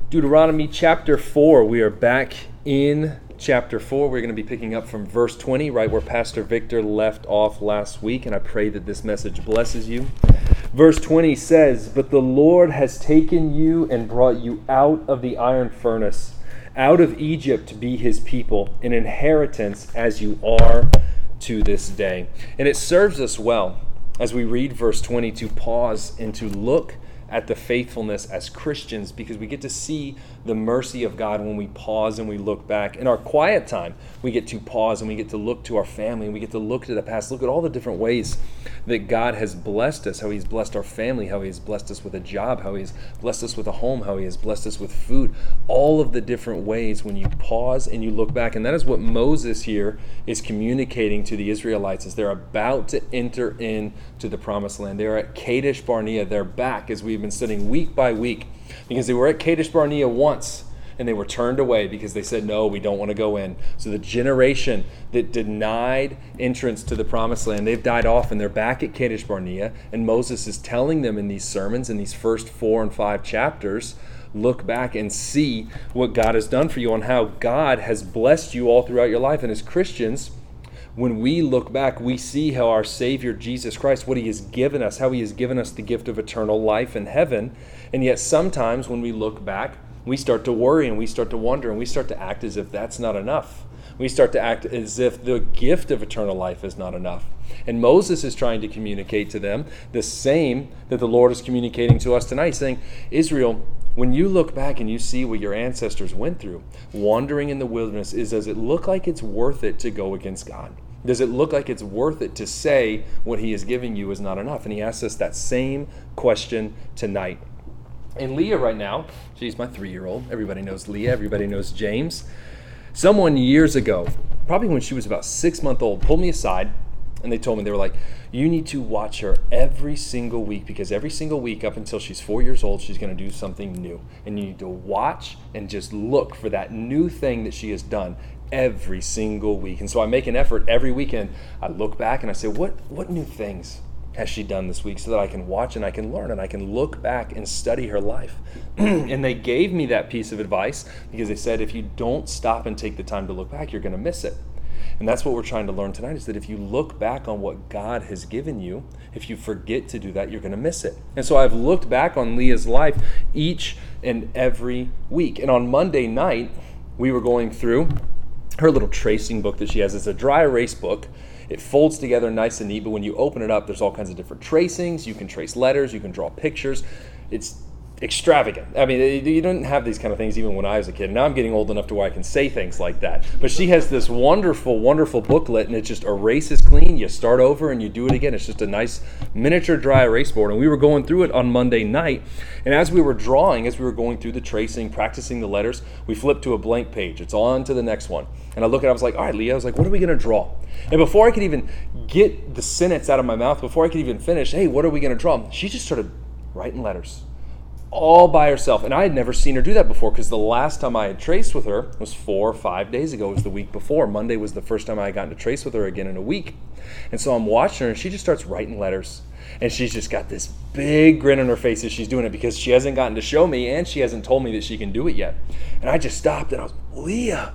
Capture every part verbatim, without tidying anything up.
Deuteronomy chapter four. We are back in chapter four. We're going to be picking up from verse twenty, right where Pastor Victor left off last week, and I pray that this message blesses you. Verse twenty says, "But the Lord has taken you and brought you out of the iron furnace, out of Egypt to be his people, an inheritance as you are to this day." And it serves us well as we read verse twenty to pause and to look at the faithfulness as Christians, because we get to see the mercy of God when we pause and we look back. In our quiet time, we get to pause and we get to look to our family and we get to look to the past, look at all the different ways that God has blessed us, how he's blessed our family, how he's blessed us with a job, how he's blessed us with a home, how he has blessed us with food, all of the different ways when you pause and you look back. And that is what Moses here is communicating to the Israelites as they're about to enter into the promised land. They're at Kadesh Barnea. They're back, as we've been studying week by week, because they were at Kadesh Barnea once and they were turned away because they said, no, we don't want to go in. So the generation that denied entrance to the promised land, they've died off and they're back at Kadesh Barnea. And Moses is telling them in these sermons, in these first four and five chapters, look back and see what God has done for you and how God has blessed you all throughout your life. And as Christians, when we look back, we see how our Savior, Jesus Christ, what he has given us, how he has given us the gift of eternal life in heaven. And yet sometimes when we look back, we start to worry and we start to wonder and we start to act as if that's not enough. We start to act as if the gift of eternal life is not enough. And Moses is trying to communicate to them the same that the Lord is communicating to us tonight, saying, Israel, when you look back and you see what your ancestors went through, wandering in the wilderness, is does it look like it's worth it to go against God? Does it look like it's worth it to say what he is giving you is not enough? And he asks us that same question tonight. And Leah right now, she's my three-year-old. Everybody knows Leah. Everybody knows James. Someone years ago, probably when she was about six months old, pulled me aside and they told me, they were like, you need to watch her every single week, because every single week up until she's four years old, she's going to do something new. And you need to watch and just look for that new thing that she has done every single week. And so I make an effort every weekend. I look back and I say, what, what new things has she done this week, so that I can watch and I can learn and I can look back and study her life. And they gave me that piece of advice because they said, if you don't stop and take the time to look back, you're going to miss it. And that's what we're trying to learn tonight, is that if you look back on what God has given you, if you forget to do that, you're going to miss it. And so I've looked back on Leah's life each and every week. And on Monday night, we were going through her little tracing book that she has. It's a dry erase book. It folds together nice and neat, but when you open it up, there's all kinds of different tracings. You can trace letters, you can draw pictures. It's extravagant. I mean, you didn't have these kind of things even when I was a kid. Now I'm getting old enough to where I can say things like that. But she has this wonderful, wonderful booklet, and it just erases clean. You start over and you do it again. It's just a nice miniature dry erase board. And we were going through it on Monday night. And as we were drawing, as we were going through the tracing, practicing the letters, we flipped to a blank page. It's on to the next one. And I look at it, I was like, all right, Leah, I was like, what are we going to draw? And before I could even get the sentence out of my mouth, before I could even finish, hey, what are we going to draw? She just started writing letters all by herself. And I had never seen her do that before, because the last time I had traced with her was four or five days ago. It was the week before. Monday was the first time I had gotten to trace with her again in a week. And so I'm watching her, and she just starts writing letters. And she's just got this big grin on her face as she's doing it, because she hasn't gotten to show me, and she hasn't told me that she can do it yet. And I just stopped, and I was, Leah,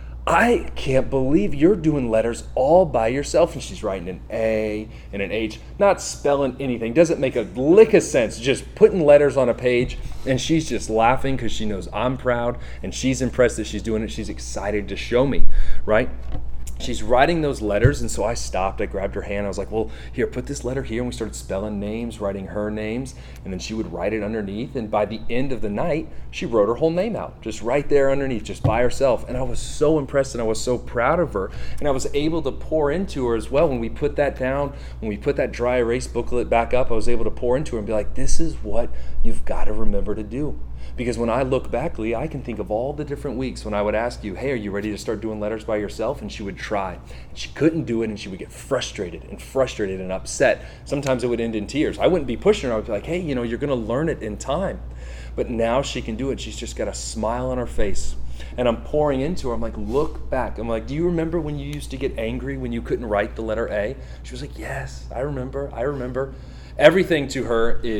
I can't believe you're doing letters all by yourself. And she's writing an A and an H, not spelling anything. Doesn't make a lick of sense. Just putting letters on a page. And she's just laughing because she knows I'm proud and she's impressed that she's doing it. She's excited to show me, right? She's writing those letters, and so I stopped. I grabbed her hand. I was like, well, here, put this letter here. And we started spelling names, writing her names, and then she would write it underneath. And by the end of the night, she wrote her whole name out, just right there underneath, just by herself. And I was so impressed, and I was so proud of her. And I was able to pour into her as well. When we put that down, when we put that dry erase booklet back up, I was able to pour into her and be like, this is what you've got to remember to do. Because when I look back, Lee, I can think of all the different weeks when I would ask you, hey, are you ready to start doing letters by yourself? And she would try. And she couldn't do it, and she would get frustrated and frustrated and upset. Sometimes it would end in tears. I wouldn't be pushing her. I would be like, hey, you know, you're going to learn it in time. But now she can do it. She's just got a smile on her face. And I'm pouring into her. I'm like, look back. I'm like, do you remember when you used to get angry when you couldn't write the letter A? She was like, yes, I remember. I remember. Everything to her is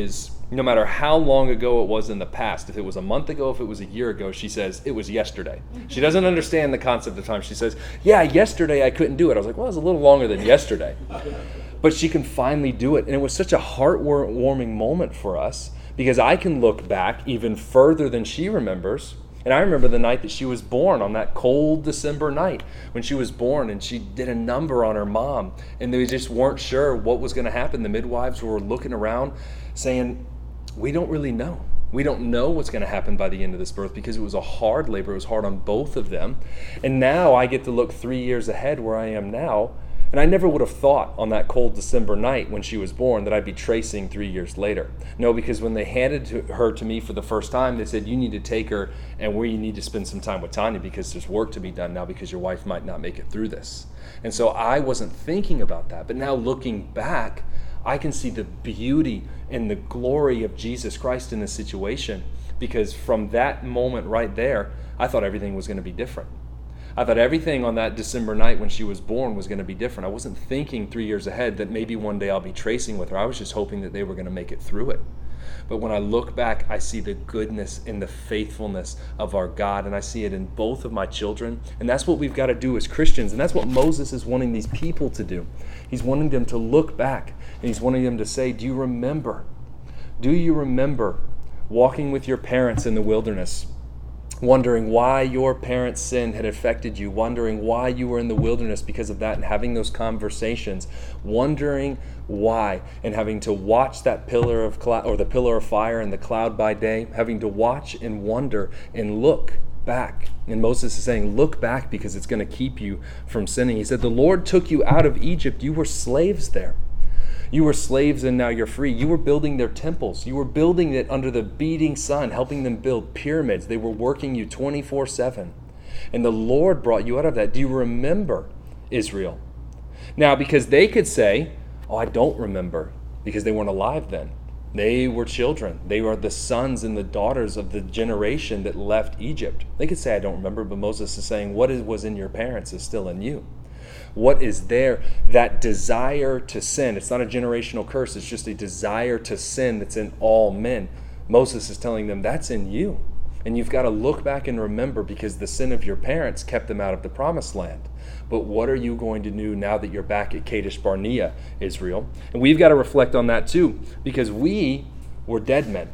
no matter how long ago it was in the past, if it was a month ago, if it was a year ago, she says, it was yesterday. She doesn't understand the concept of time. She says, yeah, yesterday I couldn't do it. I was like, well, it was a little longer than yesterday. But she can finally do it. And it was such a heart-warming moment for us because I can look back even further than she remembers. And I remember the night that she was born, on that cold December night when she was born, and she did a number on her mom, and they just weren't sure what was going to happen. The midwives were looking around saying, we don't really know. We don't know what's going to happen by the end of this birth because it was a hard labor. It was hard on both of them. And now I get to look three years ahead where I am now. And I never would have thought on that cold December night when she was born that I'd be tracing three years later. No, because when they handed to her to me for the first time, they said, you need to take her and we need to spend some time with Tanya because there's work to be done now because your wife might not make it through this. And so I wasn't thinking about that. But now looking back, I can see the beauty and the glory of Jesus Christ in this situation because from that moment right there, I thought everything was going to be different. I thought everything on that December night when she was born was going to be different. I wasn't thinking three years ahead that maybe one day I'll be tracing with her. I was just hoping that they were going to make it through it. But when I look back, I see the goodness and the faithfulness of our God, and I see it in both of my children. And that's what we've got to do as Christians, and that's what Moses is wanting these people to do. He's wanting them to look back, and he's wanting them to say, do you remember? Do you remember walking with your parents in the wilderness? Wondering why your parents' sin had affected you, wondering why you were in the wilderness because of that, and having those conversations, wondering why, and having to watch that pillar of cloud or the pillar of fire and the cloud by day, having to watch and wonder and look back. And Moses is saying, look back because it's going to keep you from sinning. He said, the Lord took you out of Egypt. You were slaves there. You were slaves and now you're free. You were building their temples. You were building it under the beating sun, helping them build pyramids. They were working you twenty-four seven. And the Lord brought you out of that. Do you remember, Israel? Now, because they could say, oh, I don't remember, because they weren't alive then. They were children. They were the sons and the daughters of the generation that left Egypt. They could say, I don't remember, but Moses is saying, what is, was in your parents is still in you. What is there? That desire to sin. It's not a generational curse. It's just a desire to sin that's in all men. Moses is telling them that's in you. And you've got to look back and remember because the sin of your parents kept them out of the promised land. But what are you going to do now that you're back at Kadesh Barnea, Israel? And we've got to reflect on that too because we were dead men.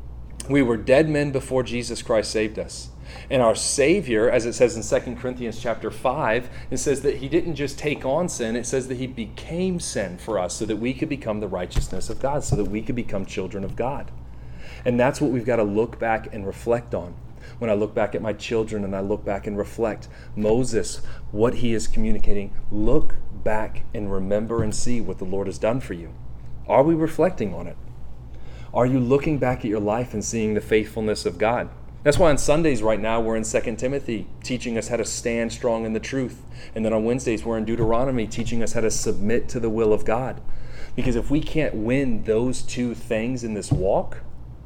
We were dead men before Jesus Christ saved us. And our Savior, as it says in Second Corinthians chapter five, it says that he didn't just take on sin, it says that he became sin for us so that we could become the righteousness of God, so that we could become children of God. And that's what we've got to look back and reflect on. When I look back at my children and I look back and reflect, Moses, what he is communicating, look back and remember and see what the Lord has done for you. Are we reflecting on it? Are you looking back at your life and seeing the faithfulness of God? That's why on Sundays right now we're in Second Timothy teaching us how to stand strong in the truth. And then on Wednesdays we're in Deuteronomy teaching us how to submit to the will of God. Because if we can't win those two things in this walk,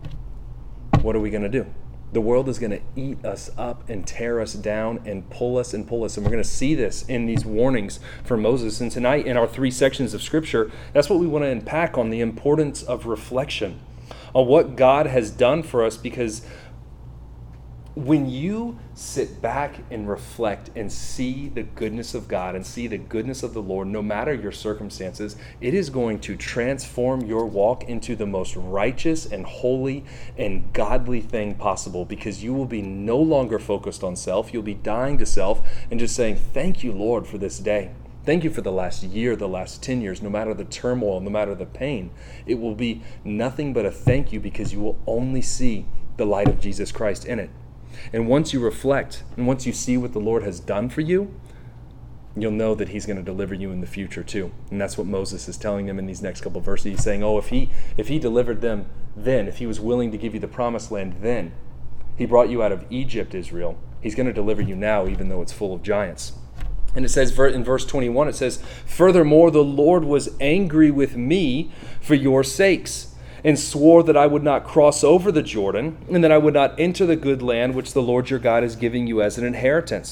what are we going to do? The world is going to eat us up and tear us down and pull us and pull us. And we're going to see this in these warnings from Moses. And tonight in our three sections of Scripture, that's what we want to unpack on the importance of reflection, on what God has done for us. Because when you sit back and reflect and see the goodness of God and see the goodness of the Lord, no matter your circumstances, it is going to transform your walk into the most righteous and holy and godly thing possible, because you will be no longer focused on self. You'll be dying to self and just saying, thank you, Lord, for this day. Thank you for the last year, the last ten years, no matter the turmoil, no matter the pain. It will be nothing but a thank you, because you will only see the light of Jesus Christ in it. And once you reflect, and once you see what the Lord has done for you, you'll know that he's going to deliver you in the future too. And that's what Moses is telling them in these next couple of verses. He's saying, oh, if he if he delivered them then, if he was willing to give you the promised land then, he brought you out of Egypt, Israel, he's going to deliver you now, even though it's full of giants. And it says in verse twenty-one, it says, furthermore, the Lord was angry with me for your sakes, and swore that I would not cross over the Jordan, and that I would not enter the good land which the Lord your God is giving you as an inheritance.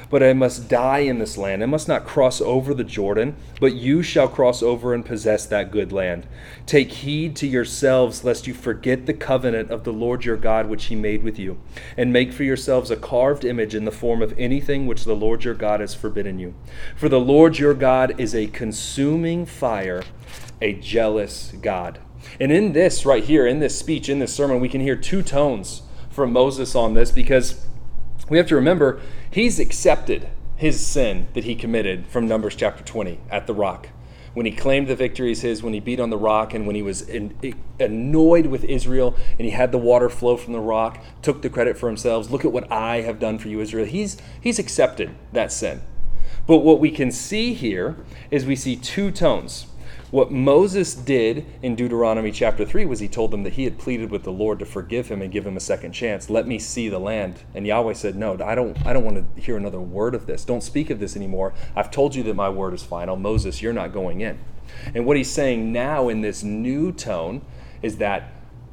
But I must die in this land. I must not cross over the Jordan, but you shall cross over and possess that good land. Take heed to yourselves, lest you forget the covenant of the Lord your God, which he made with you, and make for yourselves a carved image in the form of anything which the Lord your God has forbidden you. For the Lord your God is a consuming fire, a jealous God. And in this right here, in this speech, in this sermon, we can hear two tones from Moses on this, because we have to remember he's accepted his sin that he committed from Numbers chapter twenty at the rock. When he claimed the victory is his, when he beat on the rock, and when he was in, annoyed with Israel, and he had the water flow from the rock, took the credit for himself. Look at what I have done for you, Israel. He's, he's accepted that sin. But what we can see here is we see two tones. What Moses did in Deuteronomy chapter three was he told them that he had pleaded with the Lord to forgive him and give him a second chance. Let me see the land. And Yahweh said, no, I don't, I don't want to hear another word of this. Don't speak of this anymore. I've told you that my word is final. Moses, you're not going in. And what he's saying now in this new tone is that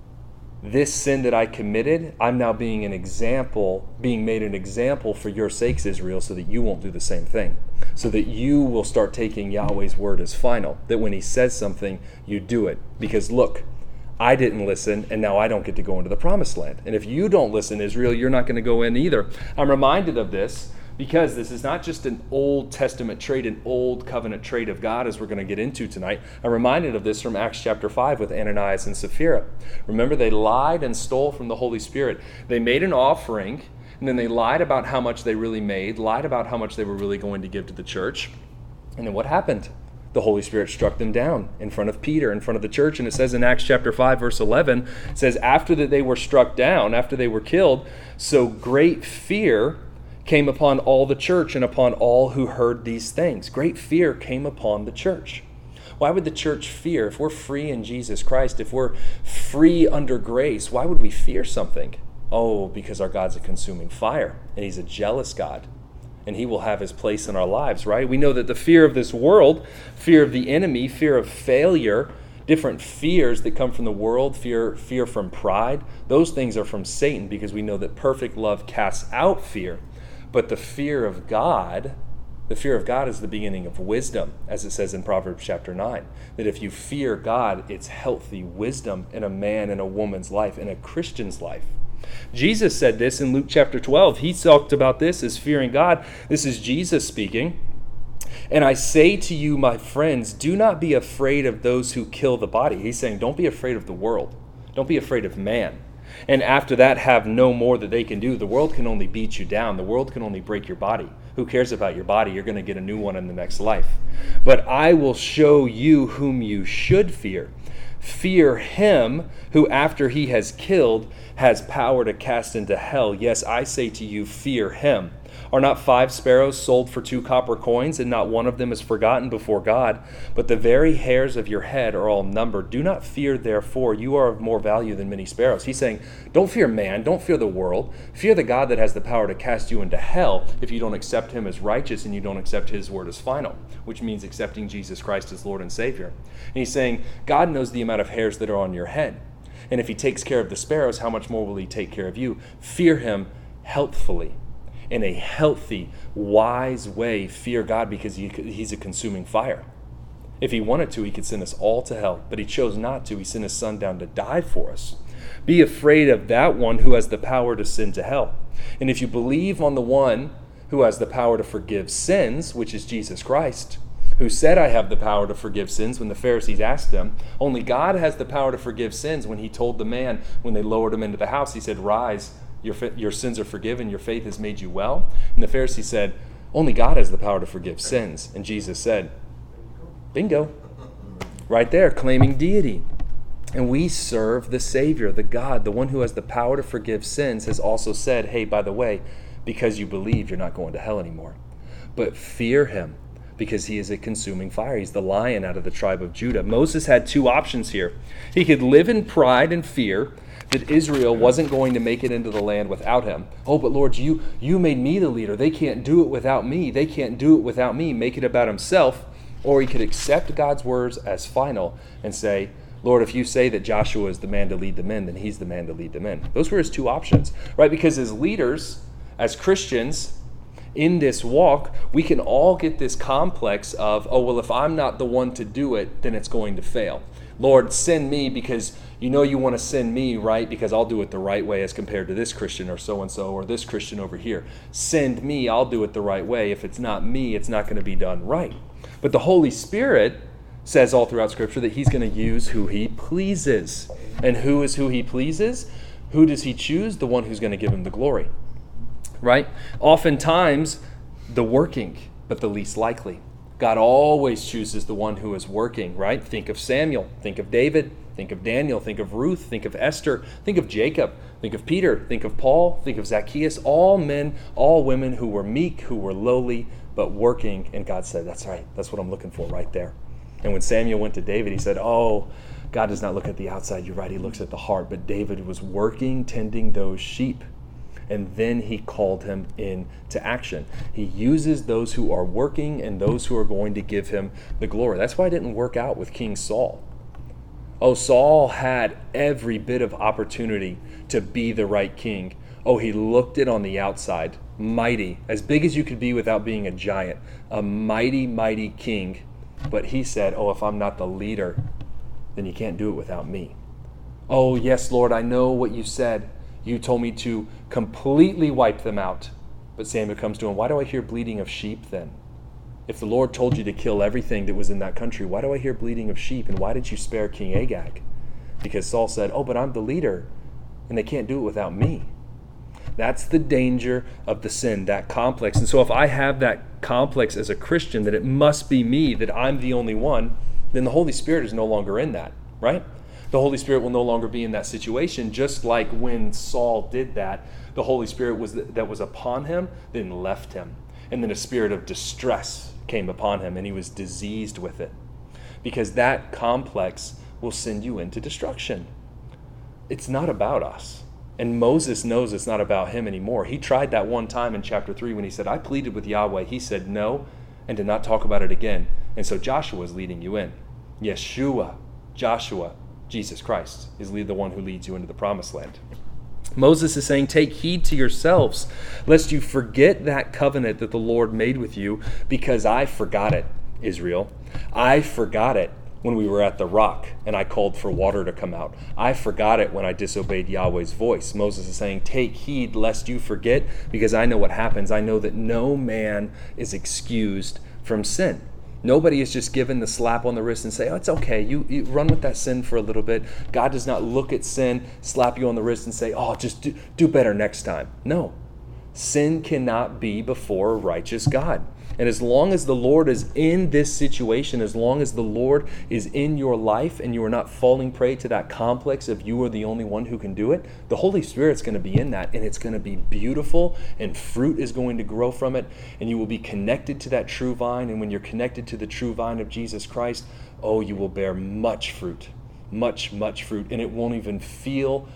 this sin that I committed, I'm now being an example, being made an example for your sakes, Israel, so that you won't do the same thing. So that you will start taking Yahweh's word as final. That when he says something, you do it. Because look, I didn't listen, and now I don't get to go into the promised land. And if you don't listen, Israel, you're not going to go in either. I'm reminded of this because this is not just an Old Testament trait, an old covenant trait of God, as we're going to get into tonight. I'm reminded of this from Acts chapter five with Ananias and Sapphira. Remember, they lied and stole from the Holy Spirit. They made an offering, and then they lied about how much they really made, lied about how much they were really going to give to the church. And then what happened? The Holy Spirit struck them down in front of Peter, in front of the church. And it says in Acts chapter five, verse eleven, it says, after that they were struck down, after they were killed, so great fear came upon all the church and upon all who heard these things. Great fear came upon the church. Why would the church fear? If we're free in Jesus Christ, if we're free under grace, why would we fear something? Oh, because our God's a consuming fire, and he's a jealous God, and he will have his place in our lives, right? We know that the fear of this world, fear of the enemy, fear of failure, different fears that come from the world, fear, fear from pride, those things are from Satan, because we know that perfect love casts out fear. But the fear of God, the fear of God is the beginning of wisdom, as it says in Proverbs chapter nine, that if you fear God, it's healthy wisdom in a man and a woman's life, in a Christian's life. Jesus said this in Luke chapter twelve. He talked about this as fearing God. This is Jesus speaking. And I say to you, my friends, do not be afraid of those who kill the body. He's saying, don't be afraid of the world. Don't be afraid of man. And after that, have no more that they can do. The world can only beat you down. The world can only break your body. Who cares about your body? You're going to get a new one in the next life. But I will show you whom you should fear. Fear him who, after he has killed, has power to cast into hell. Yes, I say to you, fear him. Are not five sparrows sold for two copper coins, and not one of them is forgotten before God? But the very hairs of your head are all numbered. Do not fear, therefore, you are of more value than many sparrows. He's saying, don't fear man, don't fear the world. Fear the God that has the power to cast you into hell if you don't accept him as righteous and you don't accept his word as final, which means accepting Jesus Christ as Lord and Savior. And he's saying, God knows the amount of hairs that are on your head. And if he takes care of the sparrows, how much more will he take care of you? Fear him healthfully. In a healthy, wise way, fear God, because he, he's a consuming fire. If he wanted to, he could send us all to hell, but he chose not to. He sent his son down to die for us. Be afraid of that one who has the power to send to hell. And if you believe on the one who has the power to forgive sins, which is Jesus Christ, who said, I have the power to forgive sins, when the Pharisees asked him, only God has the power to forgive sins. When he told the man, when they lowered him into the house, he said, rise, Your, your sins are forgiven, your faith has made you well. And the Pharisee said, only God has the power to forgive sins. And Jesus said, bingo. Right there, claiming deity. And we serve the Savior, the God, the one who has the power to forgive sins, has also said, hey, by the way, because you believe, you're not going to hell anymore. But fear him, because he is a consuming fire. He's the lion out of the tribe of Judah. Moses had two options here. He could live in pride and fear that Israel wasn't going to make it into the land without him. Oh, but Lord, you, you made me the leader. They can't do it without me. They can't do it without me. Make it about himself. Or he could accept God's words as final and say, Lord, if you say that Joshua is the man to lead the men, then he's the man to lead the men. Those were his two options, right? Because as leaders, as Christians, in this walk, we can all get this complex of, oh, well, if I'm not the one to do it, then it's going to fail. Lord, send me because you know you want to send me, right? Because I'll do it the right way as compared to this Christian or so-and-so or this Christian over here. Send me, I'll do it the right way. If it's not me, it's not going to be done right. But the Holy Spirit says all throughout Scripture that he's going to use who he pleases. And who is who he pleases? Who does he choose? The one who's going to give him the glory, right? Oftentimes, the working, but the least likely. God always chooses the one who is working, right? Think of Samuel, think of David, think of Daniel, think of Ruth, think of Esther, think of Jacob, think of Peter, think of Paul, think of Zacchaeus, all men, all women who were meek, who were lowly, but working. And God said, that's right, that's what I'm looking for right there. And when Samuel went to David, he said, oh, God does not look at the outside, you're right, he looks at the heart. But David was working, tending those sheep. And then he called him into action. He uses those who are working and those who are going to give him the glory. That's why it didn't work out with King Saul. Oh, Saul had every bit of opportunity to be the right king. Oh, he looked it on the outside. Mighty, as big as you could be without being a giant. A mighty, mighty king. But he said, oh, if I'm not the leader, then you can't do it without me. Oh, yes, Lord, I know what you said. You told me to completely wipe them out. But Samuel comes to him, why do I hear bleating of sheep then? If the Lord told you to kill everything that was in that country, why do I hear bleating of sheep? And why did you spare King Agag? Because Saul said, oh, but I'm the leader, and they can't do it without me. That's the danger of the sin, that complex. And so if I have that complex as a Christian, that it must be me, that I'm the only one, then the Holy Spirit is no longer in that, right? The Holy Spirit will no longer be in that situation, just like when Saul did that, the Holy Spirit was that was upon him, then left him. And then a spirit of distress came upon him, and he was diseased with it. Because that complex will send you into destruction. It's not about us. And Moses knows it's not about him anymore. He tried that one time in chapter three when he said, I pleaded with Yahweh. He said no, and did not talk about it again. And so Joshua is leading you in. Yeshua, Joshua, Jesus Christ is the one who leads you into the promised land. Moses is saying, take heed to yourselves, lest you forget that covenant that the Lord made with you, because I forgot it, Israel. I forgot it when we were at the rock and I called for water to come out. I forgot it when I disobeyed Yahweh's voice. Moses is saying, take heed lest you forget, because I know what happens. I know that no man is excused from sin. Nobody is just given the slap on the wrist and say, oh, it's okay, you, you run with that sin for a little bit. God does not look at sin, slap you on the wrist and say, oh, just do, do better next time. No, sin cannot be before a righteous God. And as long as the Lord is in this situation, as long as the Lord is in your life and you are not falling prey to that complex of you are the only one who can do it, the Holy Spirit's going to be in that, and it's going to be beautiful, and fruit is going to grow from it, and you will be connected to that true vine. And when you're connected to the true vine of Jesus Christ, oh, you will bear much fruit, much, much fruit, and it won't even feel,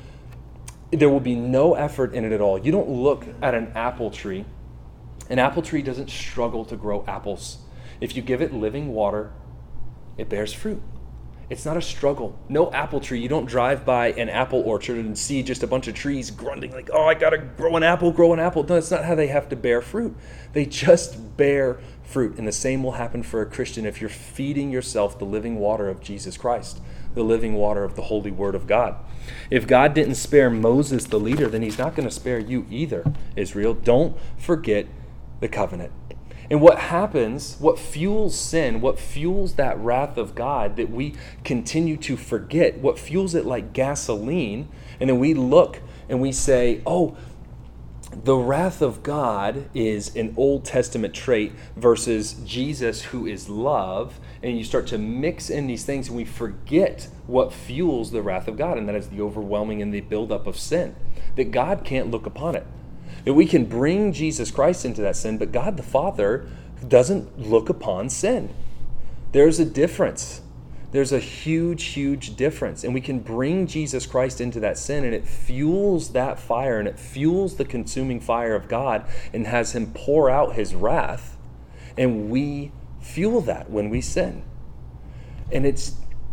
there will be no effort in it at all. You don't look at an apple tree. An apple tree doesn't struggle to grow apples. If you give it living water, it bears fruit. It's not a struggle. No apple tree. You don't drive by an apple orchard and see just a bunch of trees grunting like, oh, I got to grow an apple, grow an apple. No, that's not how they have to bear fruit. They just bear fruit. And the same will happen for a Christian if you're feeding yourself the living water of Jesus Christ, the living water of the holy word of God. If God didn't spare Moses, the leader, then he's not going to spare you either, Israel. Don't forget the covenant. And what happens, what fuels sin, what fuels that wrath of God that we continue to forget, what fuels it like gasoline, and then we look and we say, oh, the wrath of God is an Old Testament trait versus Jesus, who is love, and you start to mix in these things and we forget what fuels the wrath of God, and that is the overwhelming and the buildup of sin, that God can't look upon it. That we can bring Jesus Christ into that sin, but God the Father doesn't look upon sin. There's a difference. There's a huge, huge difference. And we can bring Jesus Christ into that sin, and it fuels that fire, and it fuels the consuming fire of God, and has him pour out his wrath. And we fuel that when we sin. And it's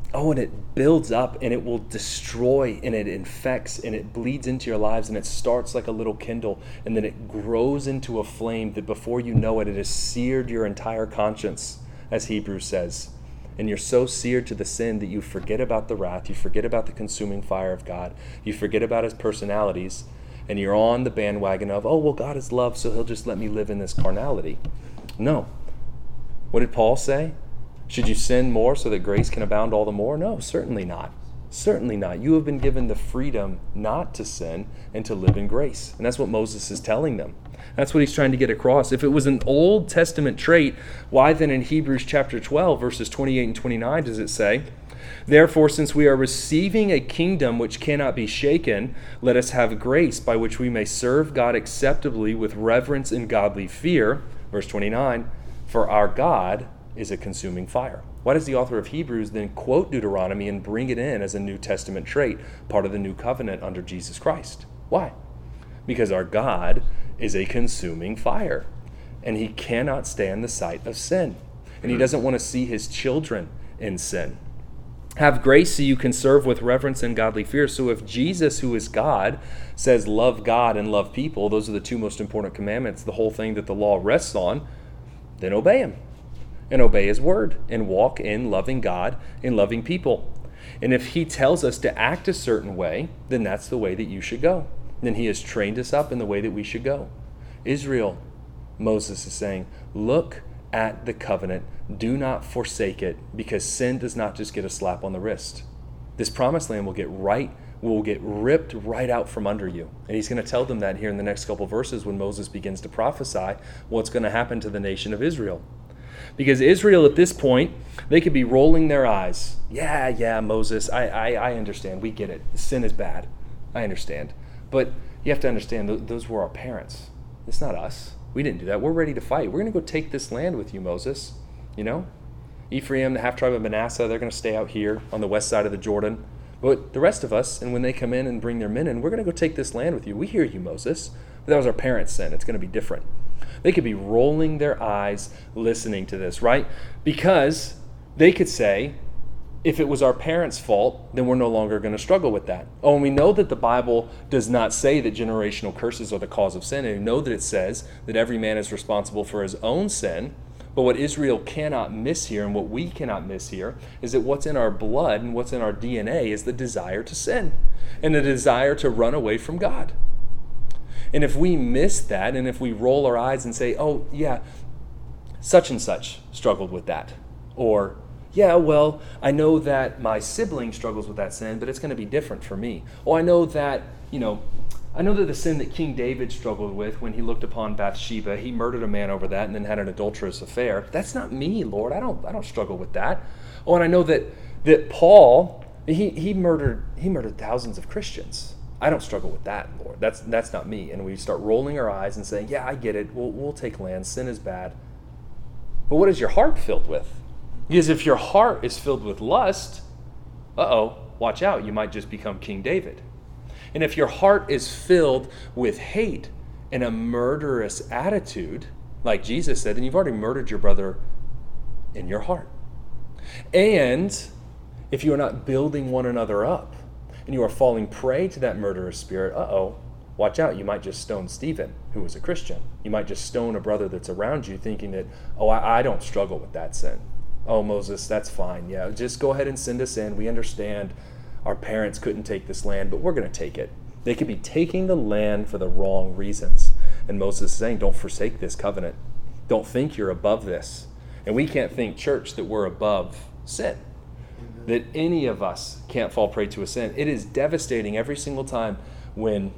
Oh, and it builds up and it will destroy and it infects and it bleeds into your lives and it starts like a little kindle and then it grows into a flame that before you know it, it has seared your entire conscience, as Hebrews says. And you're so seared to the sin that you forget about the wrath, you forget about the consuming fire of God, you forget about his personalities, and you're on the bandwagon of, oh, well, God is love, so he'll just let me live in this carnality. No. What did Paul say? Should you sin more so that grace can abound all the more? No, certainly not. Certainly not. You have been given the freedom not to sin and to live in grace. And that's what Moses is telling them. That's what he's trying to get across. If it was an Old Testament trait, why then in Hebrews chapter twelve, verses twenty-eight and twenty-nine, does it say, therefore, since we are receiving a kingdom which cannot be shaken, let us have grace by which we may serve God acceptably with reverence and godly fear. Verse twenty-nine, for our God is a consuming fire. Why does the author of Hebrews then quote Deuteronomy and bring it in as a New Testament trait, part of the new covenant under Jesus Christ? Why? Because our God is a consuming fire, and he cannot stand the sight of sin, and he doesn't want to see his children in sin. Have grace so you can serve with reverence and godly fear. So if Jesus, who is God, says love God and love people, those are the two most important commandments, the whole thing that the law rests on, then obey him. And obey his word and walk in loving God and loving people. And if he tells us to act a certain way, then that's the way that you should go. Then he has trained us up in the way that we should go. Israel, Moses is saying, look at the covenant. Do not forsake it, because sin does not just get a slap on the wrist. This promised land will get right, will get ripped right out from under you. And he's going to tell them that here in the next couple verses when Moses begins to prophesy what's going to happen to the nation of Israel. Because Israel at this point, they could be rolling their eyes. Yeah, yeah, Moses, I, I, I understand. We get it. Sin is bad. I understand. But you have to understand, th- those were our parents. It's not us. We didn't do that. We're ready to fight. We're going to go take this land with you, Moses. You know? Ephraim, the half-tribe of Manasseh, they're going to stay out here on the west side of the Jordan. But the rest of us, and when they come in and bring their men in, we're going to go take this land with you. We hear you, Moses. But that was our parents' sin. It's going to be different. They could be rolling their eyes listening to this, right? Because they could say, if it was our parents' fault, then we're no longer going to struggle with that. Oh, and we know that the Bible does not say that generational curses are the cause of sin. And we know that it says that every man is responsible for his own sin. But what Israel cannot miss here, and what we cannot miss here, is that what's in our blood and what's in our D N A is the desire to sin and the desire to run away from God. And if we miss that, and if we roll our eyes and say, oh, yeah, such and such struggled with that. Or, yeah, well, I know that my sibling struggles with that sin, but it's going to be different for me. Oh, I know that, you know, I know that the sin that King David struggled with when he looked upon Bathsheba, he murdered a man over that and then had an adulterous affair. That's not me, Lord. I don't I don't struggle with that. Oh, and I know that that Paul, he he murdered he murdered thousands of Christians. I don't struggle with that, Lord. That's that's not me. And we start rolling our eyes and saying, yeah, I get it. We'll, we'll take land. Sin is bad. But what is your heart filled with? Because if your heart is filled with lust, uh-oh, watch out. You might just become King David. And if your heart is filled with hate and a murderous attitude, like Jesus said, then you've already murdered your brother in your heart. And if you are not building one another up, and you are falling prey to that murderous spirit, uh-oh, watch out. You might just stone Stephen, who was a Christian. You might just stone a brother that's around you thinking that, oh, I, I don't struggle with that sin. Oh, Moses, that's fine. Yeah, just go ahead and send us in. We understand our parents couldn't take this land, but we're going to take it. They could be taking the land for the wrong reasons. And Moses is saying, don't forsake this covenant. Don't think you're above this. And we can't think, church, that we're above sin. That any of us can't fall prey to a sin. It is devastating every single time when,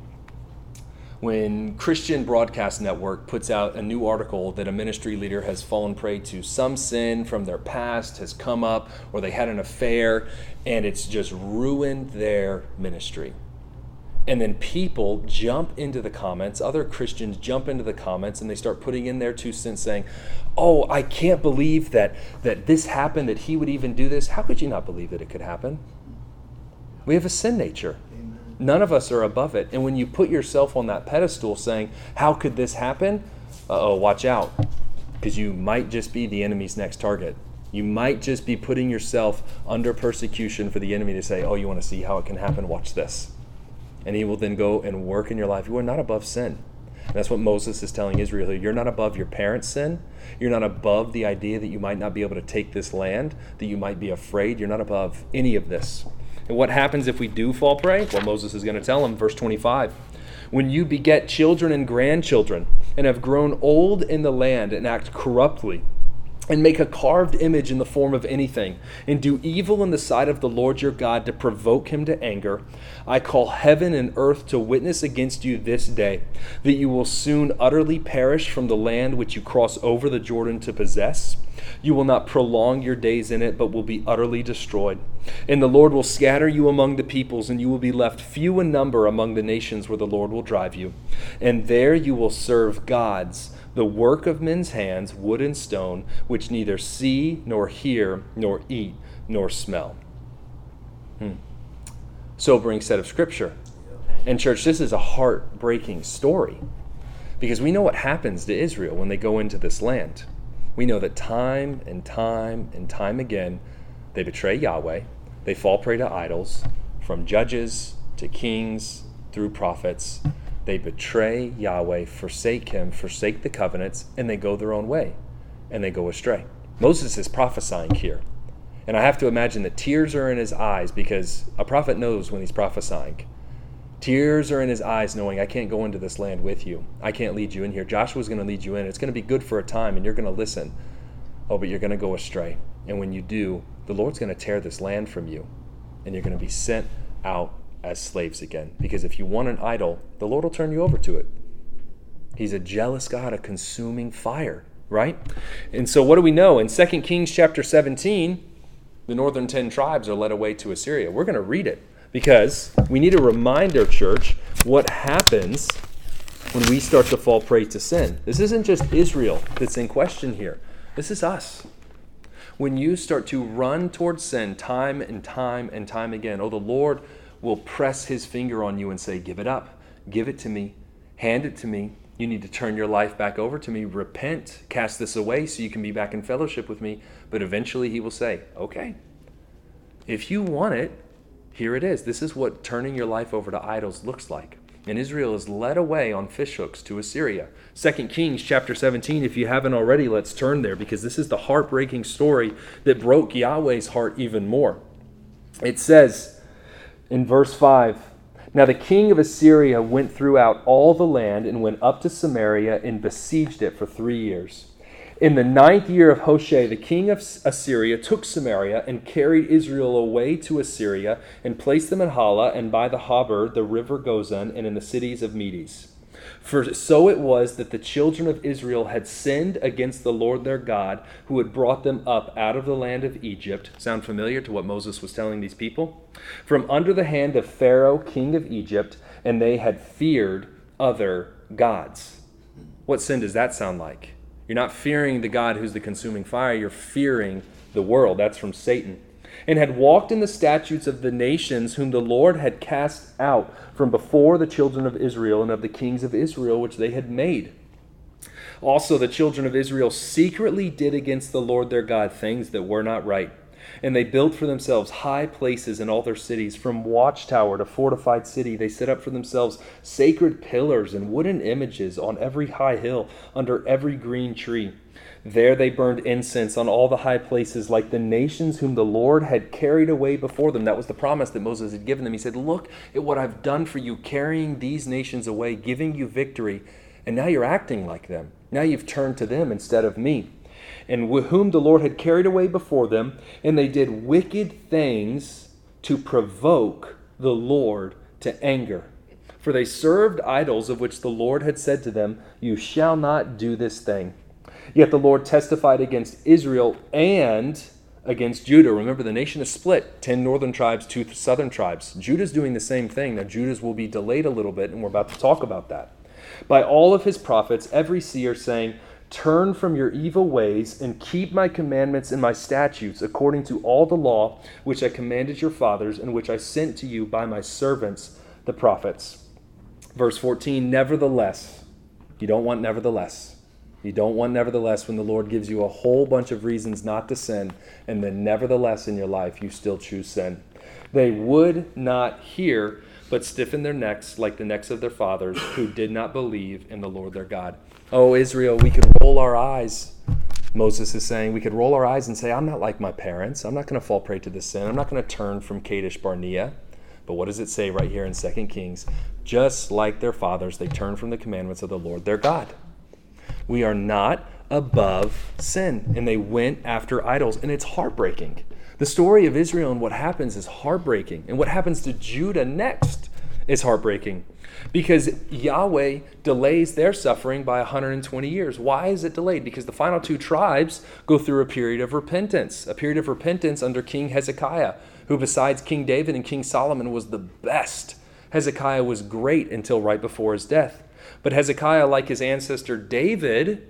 when Christian Broadcast Network puts out a new article that a ministry leader has fallen prey to some sin from their past, has come up, or they had an affair, and it's just ruined their ministry. And then people jump into the comments, other Christians jump into the comments, and they start putting in their two cents saying, oh, I can't believe that, that this happened, that he would even do this. How could you not believe that it could happen? We have a sin nature. Amen. None of us are above it. And when you put yourself on that pedestal saying, how could this happen? Uh-oh, watch out. Because you might just be the enemy's next target. You might just be putting yourself under persecution for the enemy to say, oh, you want to see how it can happen? Watch this. And he will then go and work in your life. You are not above sin. And that's what Moses is telling Israel. You're not above your parents' sin. You're not above the idea that you might not be able to take this land, that you might be afraid. You're not above any of this. And what happens if we do fall prey? Well, Moses is going to tell him, verse twenty-five, when you beget children and grandchildren and have grown old in the land and act corruptly, and make a carved image in the form of anything, and do evil in the sight of the Lord your God to provoke him to anger, I call heaven and earth to witness against you this day, that you will soon utterly perish from the land which you cross over the Jordan to possess. You will not prolong your days in it, but will be utterly destroyed. And the Lord will scatter you among the peoples, and you will be left few in number among the nations where the Lord will drive you. And there you will serve gods, the work of men's hands, wood and stone, which neither see, nor hear, nor eat, nor smell. Hmm. Sobering set of scripture. And church, this is a heartbreaking story, because we know what happens to Israel when they go into this land. We know that time and time and time again, they betray Yahweh. They fall prey to idols, from judges to kings through prophets. They betray Yahweh, forsake him, forsake the covenants, and they go their own way, and they go astray. Moses is prophesying here. And I have to imagine that tears are in his eyes, because a prophet knows when he's prophesying. Tears are in his eyes knowing, I can't go into this land with you. I can't lead you in here. Joshua's going to lead you in. It's going to be good for a time, and you're going to listen. Oh, but you're going to go astray. And when you do, the Lord's going to tear this land from you, and you're going to be sent out as slaves again. Because if you want an idol, the Lord will turn you over to it. He's a jealous God, a consuming fire, right? And so what do we know? In Second Kings chapter seventeen, the northern ten tribes are led away to Assyria. We're going to read it because we need to remind our church what happens when we start to fall prey to sin. This isn't just Israel that's in question here. This is us. When you start to run towards sin time and time and time again, oh, the Lord will press his finger on you and say, give it up, give it to me, hand it to me. You need to turn your life back over to me, repent, cast this away so you can be back in fellowship with me. But eventually he will say, okay, if you want it, here it is. This is what turning your life over to idols looks like. And Israel is led away on fishhooks to Assyria. Second Kings chapter seventeen, if you haven't already, let's turn there, because this is the heartbreaking story that broke Yahweh's heart even more. It says, in verse five, now the king of Assyria went throughout all the land and went up to Samaria and besieged it for three years. In the ninth year of Hoshea, the king of Assyria took Samaria and carried Israel away to Assyria and placed them in Hala and by the Habor, the river Gozan, and in the cities of Medes. For so it was that the children of Israel had sinned against the Lord their God, who had brought them up out of the land of Egypt. Sound familiar to what Moses was telling these people? From under the hand of Pharaoh, king of Egypt, and they had feared other gods. What sin does that sound like? You're not fearing the God who's the consuming fire. You're fearing the world. That's from Satan. And had walked in the statutes of the nations whom the Lord had cast out from before the children of Israel and of the kings of Israel which they had made. Also the children of Israel secretly did against the Lord their God things that were not right. And they built for themselves high places in all their cities. From watchtower to fortified city, they set up for themselves sacred pillars and wooden images on every high hill, under every green tree. There they burned incense on all the high places, like the nations whom the Lord had carried away before them. That was the promise that Moses had given them. He said, look at what I've done for you, carrying these nations away, giving you victory. And now you're acting like them. Now you've turned to them instead of me. And with whom the Lord had carried away before them, and they did wicked things to provoke the Lord to anger. For they served idols of which the Lord had said to them, you shall not do this thing. Yet the Lord testified against Israel and against Judah. Remember, the nation is split. Ten northern tribes, two southern tribes. Judah's doing the same thing. Now, Judah's will be delayed a little bit, and we're about to talk about that. By all of his prophets, every seer saying, turn from your evil ways and keep my commandments and my statutes according to all the law which I commanded your fathers and which I sent to you by my servants, the prophets. Verse fourteen, nevertheless, you don't want nevertheless. You don't want nevertheless when the Lord gives you a whole bunch of reasons not to sin, and then nevertheless in your life you still choose sin. They would not hear, but stiffen their necks like the necks of their fathers who did not believe in the Lord their God. Oh, Israel, we could roll our eyes. Moses is saying we could roll our eyes and say, I'm not like my parents. I'm not going to fall prey to this sin. I'm not going to turn from Kadesh Barnea. But what does it say right here in Second Kings? Just like their fathers, they turned from the commandments of the Lord their God. We are not above sin. And they went after idols. And it's heartbreaking. The story of Israel and what happens is heartbreaking. And what happens to Judah next is heartbreaking. Because Yahweh delays their suffering by one hundred twenty years. Why is it delayed? Because the final two tribes go through a period of repentance. A period of repentance under King Hezekiah, who besides King David and King Solomon was the best. Hezekiah was great until right before his death. But Hezekiah, like his ancestor David,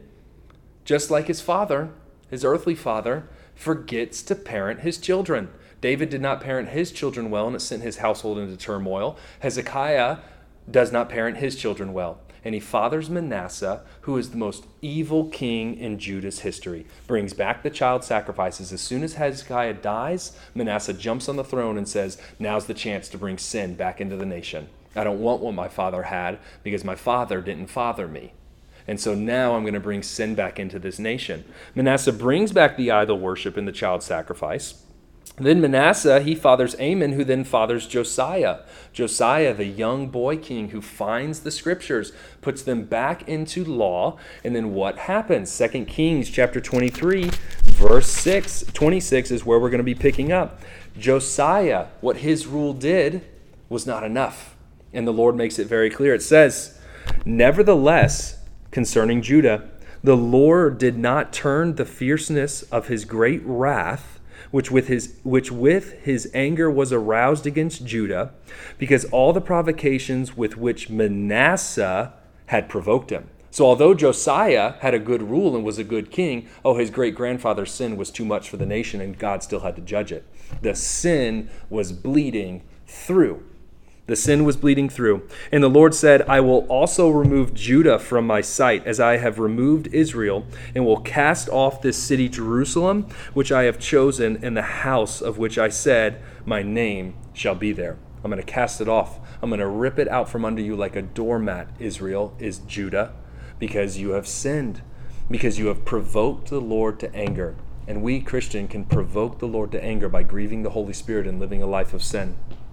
just like his father, his earthly father, forgets to parent his children. David did not parent his children well, and it sent his household into turmoil. Hezekiah does not parent his children well. And he fathers Manasseh, who is the most evil king in Judah's history. Brings back the child sacrifices. As soon as Hezekiah dies, Manasseh jumps on the throne and says, now's the chance to bring sin back into the nation. I don't want what my father had because my father didn't father me. And so now I'm going to bring sin back into this nation. Manasseh brings back the idol worship and the child sacrifice. Then Manasseh, he fathers Amon, who then fathers Josiah. Josiah, the young boy king who finds the scriptures, puts them back into law. And then what happens? Second Kings chapter twenty-three, verse six, twenty-six is where we're going to be picking up. Josiah, what his rule did was not enough. And the Lord makes it very clear. It says, nevertheless, concerning Judah, the Lord did not turn the fierceness of his great wrath, which with his which with his anger was aroused against Judah, because all the provocations with which Manasseh had provoked him. So although Josiah had a good rule and was a good king, oh, his great-grandfather's sin was too much for the nation, and God still had to judge it. The sin was bleeding through. The sin was bleeding through. And the Lord said, I will also remove Judah from my sight, as I have removed Israel, and will cast off this city Jerusalem, which I have chosen, in the house of which I said, my name shall be there. I'm going to cast it off. I'm going to rip it out from under you like a doormat, Israel, is Judah, because you have sinned, because you have provoked the Lord to anger. And we, Christian, can provoke the Lord to anger by grieving the Holy Spirit and living a life of sin.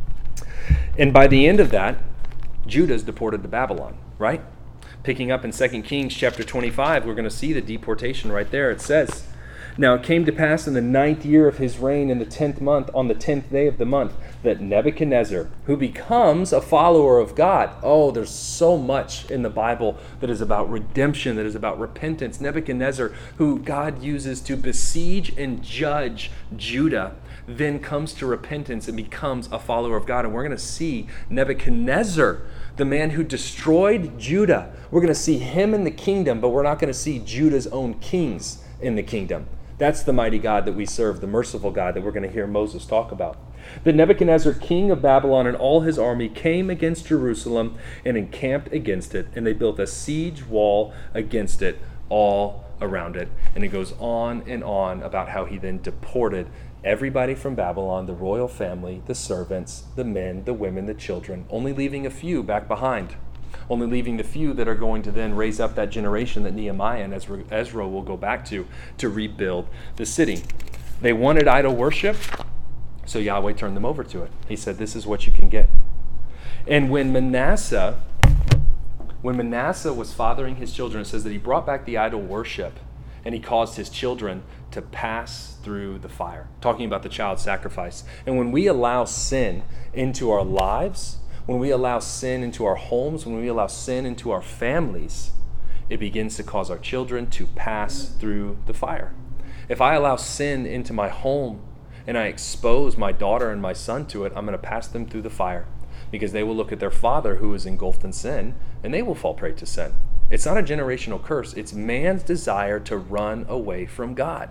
And by the end of that, Judah is deported to Babylon, right? Picking up in Second Kings chapter twenty-five, we're going to see the deportation right there. It says, now it came to pass in the ninth year of his reign, in the tenth month, on the tenth day of the month, that Nebuchadnezzar, who becomes a follower of God. Oh, there's so much in the Bible that is about redemption, that is about repentance. Nebuchadnezzar, who God uses to besiege and judge Judah, then comes to repentance and becomes a follower of God. And we're going to see Nebuchadnezzar, the man who destroyed Judah. We're going to see him in the kingdom, but we're not going to see Judah's own kings in the kingdom. That's the mighty God that we serve, the merciful God that we're going to hear Moses talk about. The Nebuchadnezzar, king of Babylon, and all his army came against Jerusalem and encamped against it, and they built a siege wall against it all around it. And it goes on and on about how he then deported everybody from Babylon, the royal family, the servants, the men, the women, the children, only leaving a few back behind. Only leaving the few that are going to then raise up that generation that Nehemiah and Ezra, Ezra will go back to, to rebuild the city. They wanted idol worship, so Yahweh turned them over to it. He said, this is what you can get. And when Manasseh, when Manasseh was fathering his children, it says that he brought back the idol worship, and he caused his children to pass through the fire. Talking about the child sacrifice. And when we allow sin into our lives, when we allow sin into our homes, when we allow sin into our families, it begins to cause our children to pass through the fire. If I allow sin into my home and I expose my daughter and my son to it, I'm going to pass them through the fire, because they will look at their father who is engulfed in sin and they will fall prey to sin. It's not a generational curse. It's man's desire to run away from God.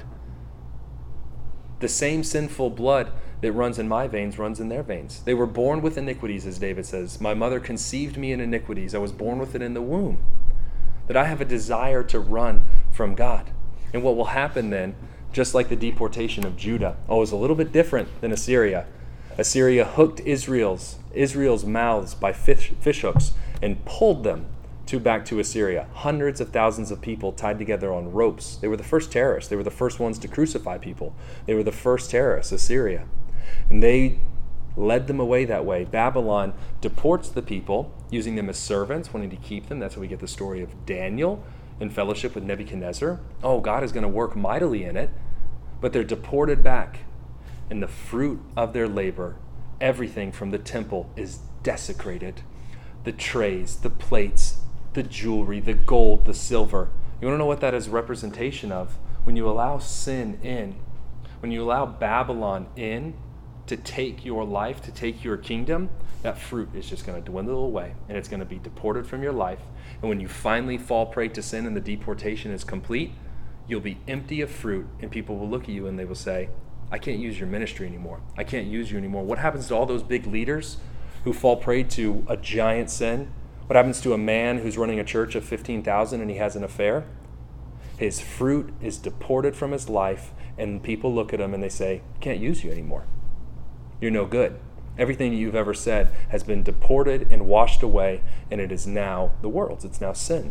The same sinful blood that runs in my veins runs in their veins. They were born with iniquities, as David says. My mother conceived me in iniquities. I was born with it in the womb. That I have a desire to run from God. And what will happen then, just like the deportation of Judah, oh, is a little bit different than Assyria. Assyria hooked Israel's Israel's mouths by fish, fish hooks and pulled them to back to Assyria. Hundreds of thousands of people tied together on ropes. They were the first terrorists. They were the first ones to crucify people. They were the first terrorists, Assyria. And they led them away that way. Babylon deports the people, using them as servants, wanting to keep them. That's how we get the story of Daniel in fellowship with Nebuchadnezzar. Oh, God is going to work mightily in it, but they're deported back. And the fruit of their labor, everything from the temple is desecrated. The trays, the plates, the jewelry, the gold, the silver. You want to know what that is representation of? When you allow sin in, when you allow Babylon in to take your life, to take your kingdom, that fruit is just going to dwindle away and it's going to be deported from your life. And when you finally fall prey to sin and the deportation is complete, you'll be empty of fruit and people will look at you and they will say, I can't use your ministry anymore. I can't use you anymore. What happens to all those big leaders who fall prey to a giant sin? What happens to a man who's running a church of fifteen thousand and he has an affair? His fruit is deported from his life and people look at him and they say, can't use you anymore. You're no good. Everything you've ever said has been deported and washed away, and it is now the world's. It's now sin.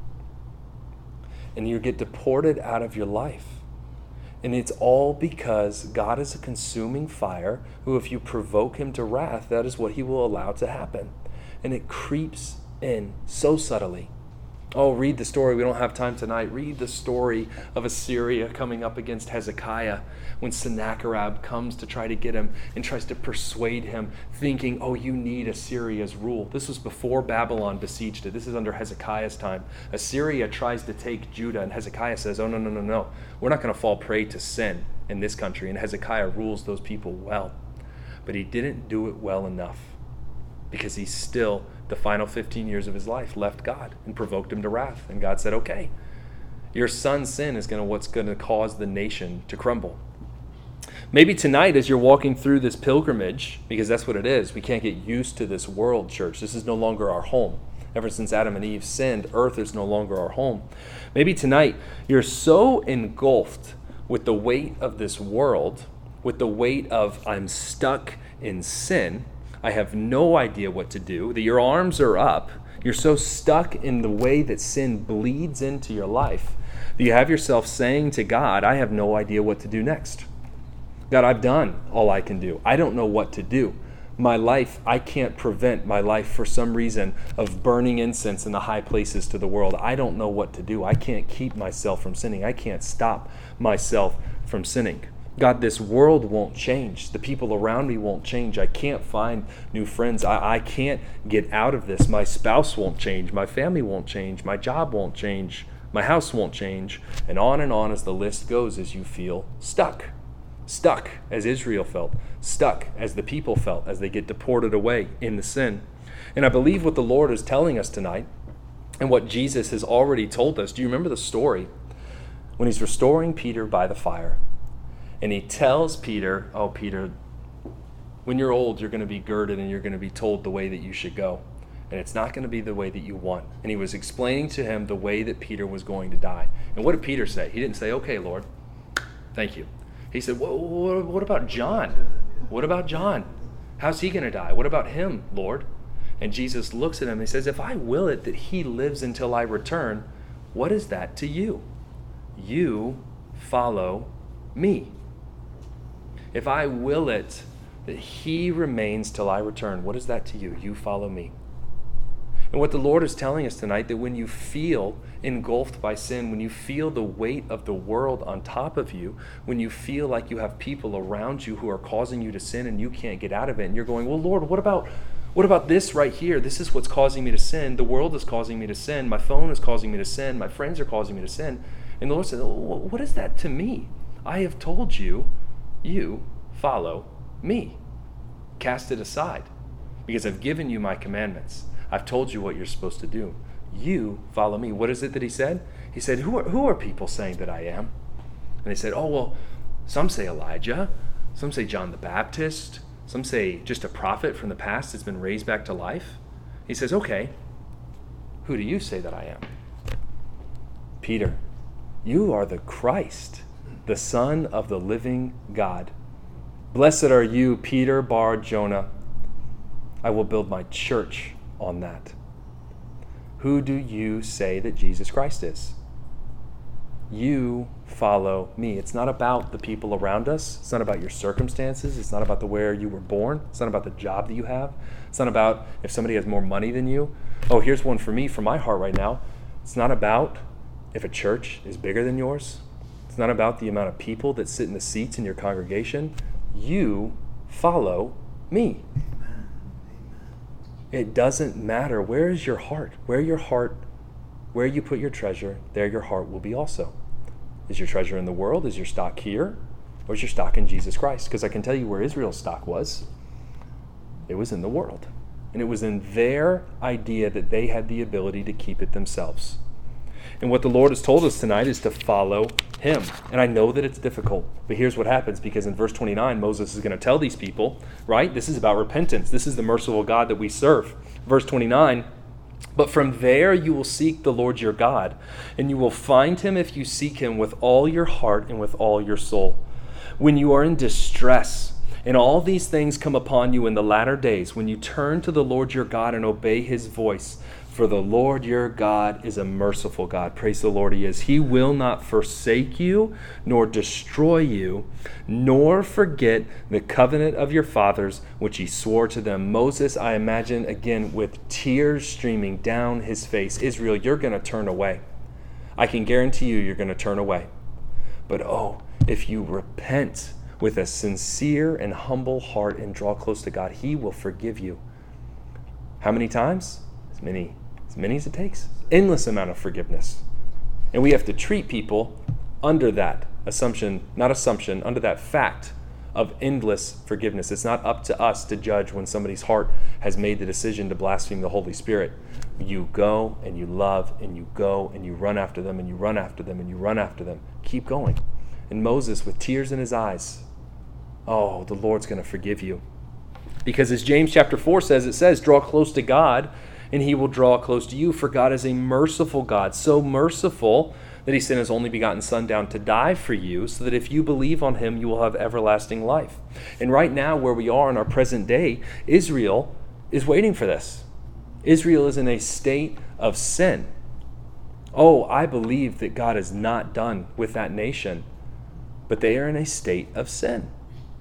And you get deported out of your life. And it's all because God is a consuming fire who, if you provoke him to wrath, that is what he will allow to happen. And it creeps in so subtly. Oh, read the story. We don't have time tonight. Read the story of Assyria coming up against Hezekiah when Sennacherib comes to try to get him and tries to persuade him, thinking, oh, you need Assyria's rule. This was before Babylon besieged it. This is under Hezekiah's time. Assyria tries to take Judah, and Hezekiah says, oh, no, no, no, no. We're not going to fall prey to sin in this country. And Hezekiah rules those people well. But he didn't do it well enough because he's still, the final fifteen years of his life, left God and provoked him to wrath. And God said, okay, your son's sin is going to what's going to cause the nation to crumble. Maybe tonight as you're walking through this pilgrimage, because that's what it is, we can't get used to this world, church. This is no longer our home. Ever since Adam and Eve sinned, earth is no longer our home. Maybe tonight you're so engulfed with the weight of this world, with the weight of I'm stuck in sin, I have no idea what to do, that your arms are up, you're so stuck in the way that sin bleeds into your life, that you have yourself saying to God, I have no idea what to do next. God, I've done all I can do. I don't know what to do. My life, I can't prevent my life for some reason of burning incense in the high places to the world. I don't know what to do. I can't keep myself from sinning. I can't stop myself from sinning. God, this world won't change. The people around me won't change. I can't find new friends. I, I can't get out of this. My spouse won't change. My family won't change. My job won't change. My house won't change. And on and on as the list goes as you feel stuck. Stuck as Israel felt. Stuck as the people felt as they get deported away in the sin. And I believe what the Lord is telling us tonight and what Jesus has already told us. Do you remember the story when he's restoring Peter by the fire? And he tells Peter, oh, Peter, when you're old, you're going to be girded and you're going to be told the way that you should go. And it's not going to be the way that you want. And he was explaining to him the way that Peter was going to die. And what did Peter say? He didn't say, okay, Lord, thank you. He said, what, what, what about John? What about John? How's he going to die? What about him, Lord? And Jesus looks at him and he says, if I will it that he lives until I return, what is that to you? You follow me. If I will it that he remains till I return, what is that to you? You follow me. And what the Lord is telling us tonight, that when you feel engulfed by sin, when you feel the weight of the world on top of you, when you feel like you have people around you who are causing you to sin and you can't get out of it, and you're going, well, Lord, what about what about this right here? This is what's causing me to sin. The world is causing me to sin. My phone is causing me to sin. My friends are causing me to sin. And the Lord says, what is that to me? I have told you, you follow me. Cast it aside, because I've given you my commandments. I've told you what you're supposed to do. You follow me. What is it that he said? He said, who are, who are people saying that I am? And they said, oh, well, some say Elijah. Some say John the Baptist. Some say just a prophet from the past that's been raised back to life. He says, okay, who do you say that I am? Peter, You are the Christ, the Son of the living God. Blessed are you, Peter, Bar Jonah. I will build my church on that. Who do you say that Jesus Christ is? You follow me. It's not about the people around us. It's not about your circumstances. It's not about the where you were born. It's not about the job that you have. It's not about if somebody has more money than you. Oh, here's one for me, for my heart right now. It's not about if a church is bigger than yours. It's not about the amount of people that sit in the seats in your congregation. You follow me. It doesn't matter. Where is your heart? Where your heart, where you put your treasure, there your heart will be also. Is your treasure in the world? Is your stock here? Or is your stock in Jesus Christ? Because I can tell you where Israel's stock was. It was in the world. And it was in their idea that they had the ability to keep it themselves. And what the Lord has told us tonight is to follow him. And I know that it's difficult, but here's what happens, because in verse twenty-nine, Moses is going to tell these people, right? This is about repentance. This is the merciful God that we serve. Verse twenty-nine, but from there you will seek the Lord your God, and you will find him if you seek him with all your heart and with all your soul. When you are in distress, and all these things come upon you in the latter days, when you turn to the Lord your God and obey his voice, for the Lord your God is a merciful God. Praise the Lord, he is. He will not forsake you, nor destroy you, nor forget the covenant of your fathers, which he swore to them. Moses, I imagine, again, with tears streaming down his face. Israel, you're going to turn away. I can guarantee you, you're going to turn away. But oh, if you repent with a sincere and humble heart and draw close to God, he will forgive you. How many times? As many As many as it takes. Endless amount of forgiveness. And we have to treat people under that assumption, not assumption, under that fact of endless forgiveness. It's not up to us to judge when somebody's heart has made the decision to blaspheme the Holy Spirit. You go and you love and you go and you run after them and you run after them and you run after them. Keep going. And Moses, with tears in his eyes, oh, the Lord's going to forgive you. Because as James chapter four says, it says, draw close to God, and he will draw close to you, for God is a merciful God, so merciful that he sent his only begotten Son down to die for you, so that if you believe on him, you will have everlasting life. And right now, where we are in our present day, Israel is waiting for this. Israel is in a state of sin. Oh, I believe that God is not done with that nation, but they are in a state of sin.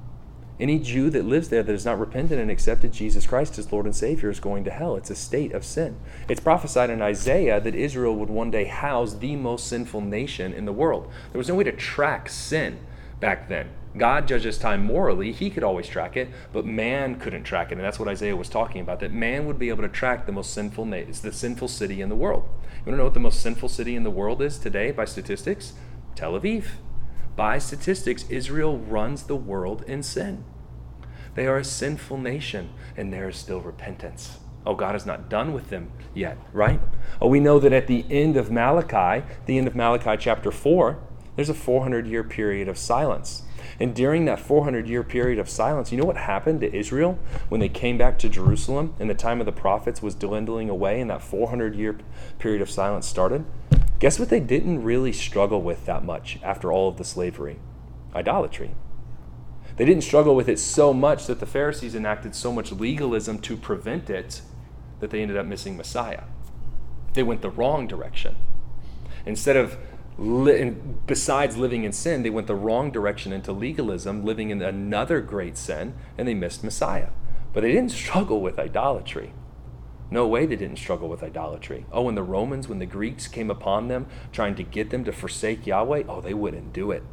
Any Jew that lives there that is not repentant and accepted Jesus Christ as Lord and Savior is going to hell. It's a state of sin. It's prophesied in Isaiah that Israel would one day house the most sinful nation in the world. There was no way to track sin back then. God judges time morally. He could always track it, but man couldn't track it. And that's what Isaiah was talking about, that man would be able to track the most sinful na- it's the sinful city in the world. You want to know what the most sinful city in the world is today by statistics? Tel Aviv. By statistics, Israel runs the world in sin. They are a sinful nation, and there is still repentance. Oh, God is not done with them yet, right? Oh, we know that at the end of Malachi, the end of Malachi chapter four, there's a four hundred year period of silence. And during that four hundred year period of silence, you know what happened to Israel when they came back to Jerusalem and the time of the prophets was dwindling away and that four hundred year period of silence started? Guess what they didn't really struggle with that much after all of the slavery? Idolatry. They didn't struggle with it so much that the Pharisees enacted so much legalism to prevent it that they ended up missing Messiah. They went the wrong direction. Instead of, li- besides living in sin, they went the wrong direction into legalism, living in another great sin, and they missed Messiah. But they didn't struggle with idolatry. No way they didn't struggle with idolatry. Oh, when the Romans, when the Greeks came upon them, trying to get them to forsake Yahweh, oh, they wouldn't do it.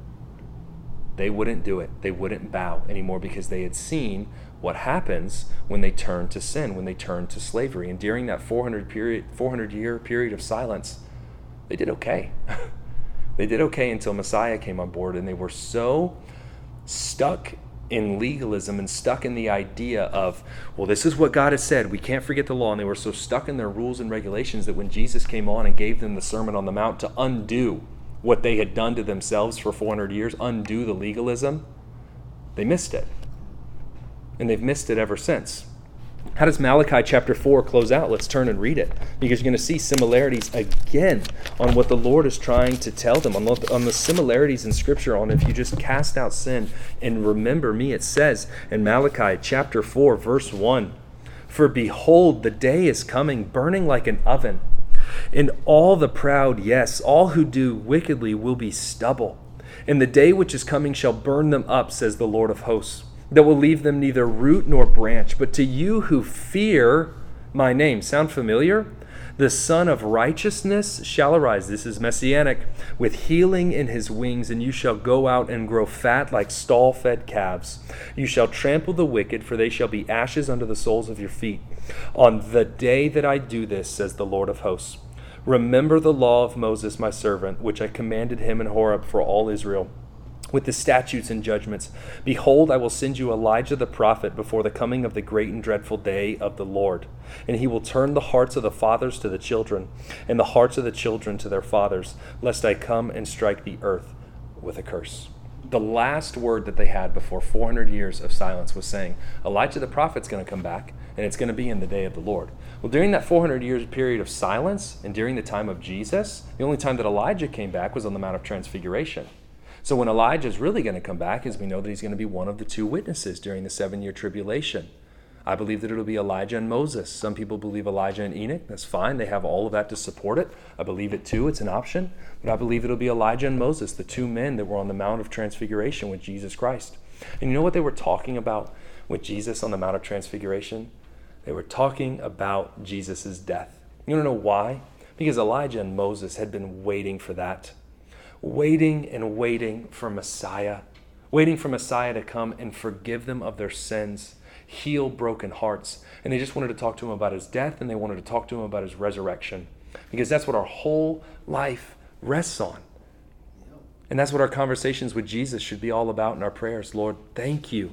They wouldn't do it. They wouldn't bow anymore because they had seen what happens when they turn to sin, when they turn to slavery. And during that four hundred period, four hundred year period of silence, they did okay. They did okay until Messiah came on board, and they were so stuck in legalism and stuck in the idea of, well, this is what God has said. We can't forget the law. And they were so stuck in their rules and regulations that when Jesus came on and gave them the Sermon on the Mount to undo what they had done to themselves for four hundred years, undo the legalism, they missed it. And they've missed it ever since. How does Malachi chapter four close out? Let's turn and read it, because you're going to see similarities again on what the Lord is trying to tell them, on the, on the similarities in Scripture on if you just cast out sin and remember me. It says in Malachi chapter four, verse one, "For behold, the day is coming, burning like an oven, and all the proud, yes, all who do wickedly will be stubble. And the day which is coming shall burn them up, says the Lord of hosts, that will leave them neither root nor branch. But to you who fear my name," sound familiar? "The Son of Righteousness shall arise," this is messianic, "with healing in his wings, and you shall go out and grow fat like stall-fed calves. You shall trample the wicked, for they shall be ashes under the soles of your feet. On the day that I do this, says the Lord of hosts, remember the law of Moses my servant, which I commanded him in Horeb for all Israel, with the statutes and judgments. Behold, I will send you Elijah the prophet before the coming of the great and dreadful day of the Lord. And he will turn the hearts of the fathers to the children, and the hearts of the children to their fathers, lest I come and strike the earth with a curse." The last word that they had before four hundred years of silence was saying, Elijah the prophet's going to come back, and it's going to be in the day of the Lord. Well, during that four hundred years period of silence, and during the time of Jesus, the only time that Elijah came back was on the Mount of Transfiguration. So when Elijah is really going to come back, is we know that he's going to be one of the two witnesses during the seven-year tribulation. I believe that it'll be Elijah and Moses. Some people believe Elijah and Enoch. That's fine. They have all of that to support it. I believe it too. It's an option. But I believe it'll be Elijah and Moses, the two men that were on the Mount of Transfiguration with Jesus Christ. And you know what they were talking about with Jesus on the Mount of Transfiguration? They were talking about Jesus' death. You don't know why? Because Elijah and Moses had been waiting for that. Waiting and waiting for Messiah. Waiting for Messiah to come and forgive them of their sins, heal broken hearts. And they just wanted to talk to him about his death, and they wanted to talk to him about his resurrection. Because that's what our whole life rests on. And that's what our conversations with Jesus should be all about in our prayers. Lord, thank you.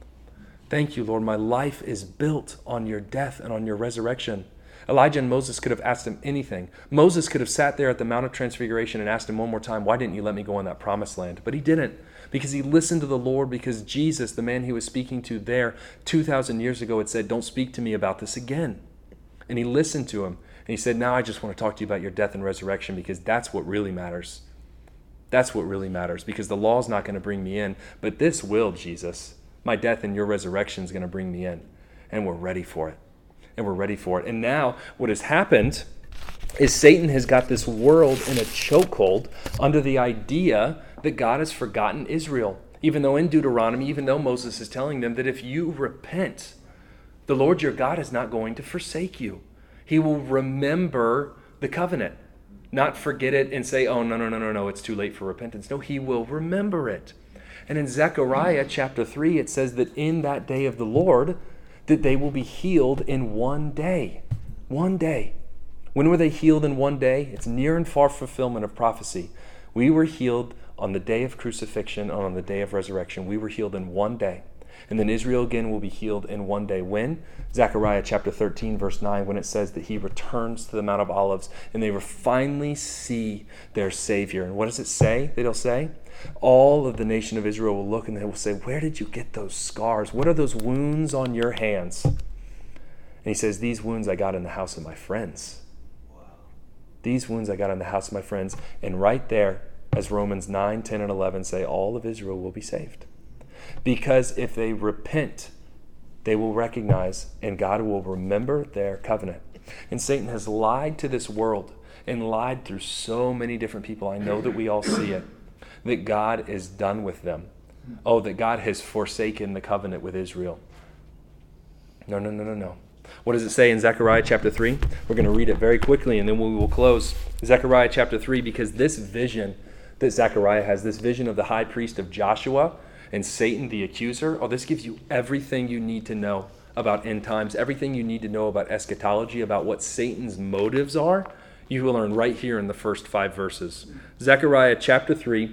Thank you, Lord. My life is built on your death and on your resurrection. Elijah and Moses could have asked him anything. Moses could have sat there at the Mount of Transfiguration and asked him one more time, why didn't you let me go in that promised land? But he didn't, because he listened to the Lord, because Jesus, the man he was speaking to there two thousand years ago, had said, don't speak to me about this again. And he listened to him. And he said, now I just want to talk to you about your death and resurrection, because that's what really matters. That's what really matters, because the law is not going to bring me in, but this will, Jesus. My death and your resurrection is going to bring me in. And we're ready for it. And we're ready for it. And now what has happened is Satan has got this world in a chokehold under the idea that God has forgotten Israel. Even though in Deuteronomy, even though Moses is telling them that if you repent, the Lord your God is not going to forsake you. He will remember the covenant, not forget it and say, oh, no, no, no, no, no, it's too late for repentance. No, he will remember it. And in Zechariah chapter three, it says that in that day of the Lord, that they will be healed in one day. One day. When were they healed in one day? It's near and far fulfillment of prophecy. We were healed on the day of crucifixion and on the day of resurrection. We were healed in one day. And then Israel again will be healed in one day. When? Zechariah chapter thirteen, verse nine, when it says that he returns to the Mount of Olives and they will finally see their Savior. And what does it say that he'll say? All of the nation of Israel will look and they will say, where did you get those scars? What are those wounds on your hands? And he says, these wounds I got in the house of my friends. Wow. These wounds I got in the house of my friends. And right there, as Romans nine, ten, and eleven say, all of Israel will be saved. Because if they repent, they will recognize and God will remember their covenant. And Satan has lied to this world and lied through so many different people. I know that we all see it. That God is done with them. Oh, that God has forsaken the covenant with Israel. No, no, no, no, no. What does it say in Zechariah chapter three? We're going to read it very quickly and then we will close. Zechariah chapter three, because this vision that Zechariah has, this vision of the high priest of Joshua and Satan the accuser, oh, this gives you everything you need to know about end times, everything you need to know about eschatology, about what Satan's motives are. You will learn right here in the first five verses. Zechariah chapter three.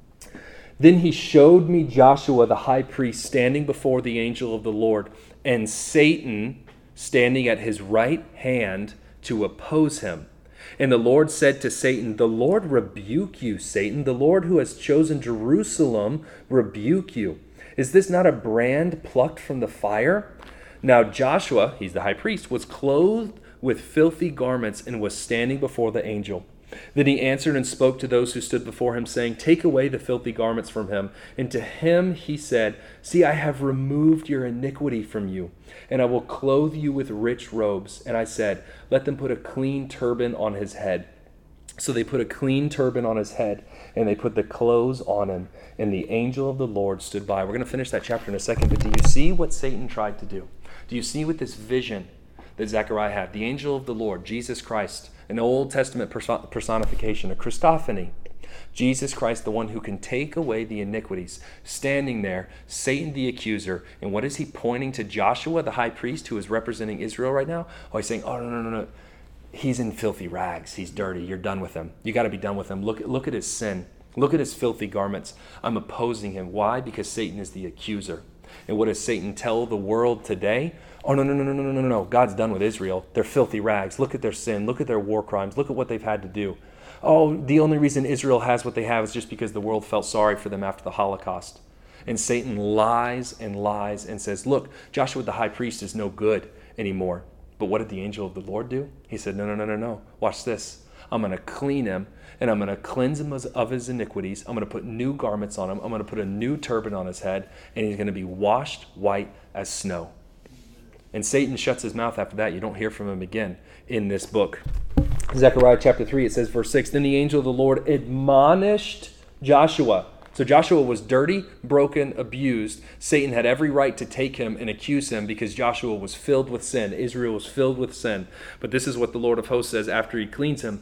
Then he showed me Joshua the high priest standing before the angel of the Lord, and Satan standing at his right hand to oppose him. And the Lord said to Satan, the Lord rebuke you, Satan. The Lord who has chosen Jerusalem rebuke you. Is this not a brand plucked from the fire? Now Joshua, he's the high priest, was clothed with filthy garments and was standing before the angel. Then he answered and spoke to those who stood before him, saying, Take away the filthy garments from him. And to him he said, See, I have removed your iniquity from you, and I will clothe you with rich robes. And I said, Let them put a clean turban on his head. So they put a clean turban on his head, and they put the clothes on him, and the angel of the Lord stood by. We're going to finish that chapter in a second, but do you see what Satan tried to do? Do you see what this vision that Zechariah had? The angel of the Lord, Jesus Christ, an Old Testament personification, a Christophany. Jesus Christ, the one who can take away the iniquities, standing there, Satan the accuser. And what is he pointing to? Joshua, the high priest, who is representing Israel right now? Oh, he's saying, oh, no, no, no, no. He's in filthy rags. He's dirty. You're done with him. You got to be done with him. Look, look at his sin. Look at his filthy garments. I'm opposing him. Why? Because Satan is the accuser. And what does Satan tell the world today? Oh, no, no, no, no, no, no, no, no. God's done with Israel. They're filthy rags. Look at their sin. Look at their war crimes. Look at what they've had to do. Oh, the only reason Israel has what they have is just because the world felt sorry for them after the Holocaust. And Satan lies and lies and says, look, Joshua the high priest is no good anymore. But what did the angel of the Lord do? He said, no, no, no, no, no. Watch this. I'm going to clean him, and I'm going to cleanse him of his iniquities. I'm going to put new garments on him. I'm going to put a new turban on his head, and he's going to be washed white as snow. And Satan shuts his mouth after that. You don't hear from him again in this book. Zechariah chapter three, it says, verse six, Then the angel of the Lord admonished Joshua. So Joshua was dirty, broken, abused. Satan had every right to take him and accuse him because Joshua was filled with sin. Israel was filled with sin. But this is what the Lord of hosts says after he cleans him.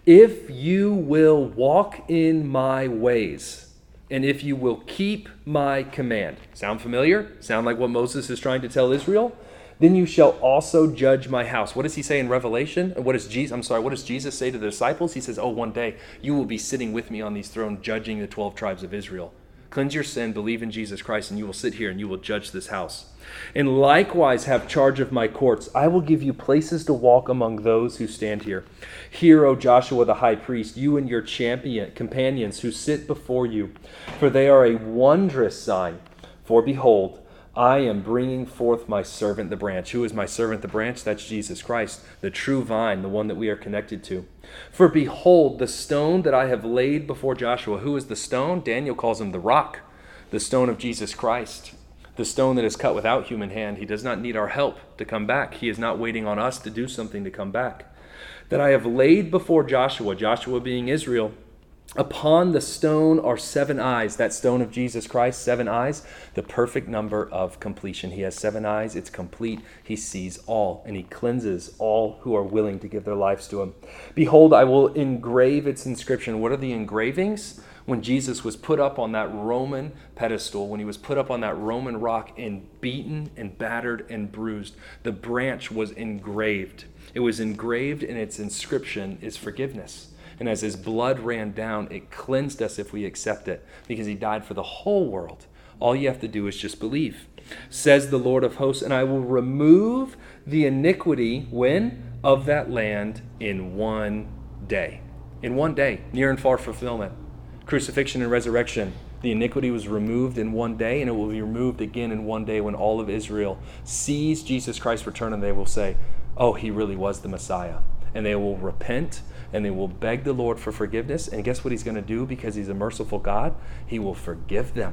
If you will walk in my ways, and if you will keep my command. Sound familiar? Sound like what Moses is trying to tell Israel? Then you shall also judge my house. What does he say in Revelation? What does Jesus, I'm sorry, what does Jesus say to the disciples? He says, oh, one day you will be sitting with me on these thrones, judging the twelve tribes of Israel. Cleanse your sin, believe in Jesus Christ, and you will sit here and you will judge this house. And likewise have charge of my courts. I will give you places to walk among those who stand here. Hear, O Joshua the high priest, you and your champion companions who sit before you, for they are a wondrous sign. For behold, I am bringing forth my servant the branch. Who is my servant the branch? That's Jesus Christ, the true vine, the one that we are connected to. For behold, the stone that I have laid before Joshua. Who is the stone? Daniel calls him the rock, the stone of Jesus Christ, the stone that is cut without human hand. He does not need our help to come back. He is not waiting on us to do something to come back. That I have laid before Joshua, Joshua being Israel. Upon the stone are seven eyes. That stone of Jesus Christ, seven eyes, the perfect number of completion. He has seven eyes. It's complete. He sees all, and he cleanses all who are willing to give their lives to him. Behold, I will engrave its inscription. What are the engravings? When Jesus was put up on that Roman pedestal, when he was put up on that Roman rock and beaten and battered and bruised, the branch was engraved. It was engraved, and its inscription is forgiveness. And as his blood ran down, it cleansed us if we accept it, because he died for the whole world. All you have to do is just believe. Says the Lord of hosts, and I will remove the iniquity, when? Of that land in one day. In one day, near and far fulfillment. Crucifixion and resurrection. The iniquity was removed in one day, and it will be removed again in one day when all of Israel sees Jesus Christ return, and they will say, oh, he really was the Messiah. And they will repent, and they will beg the Lord for forgiveness. And guess what he's going to do? Because he's a merciful God, he will forgive them.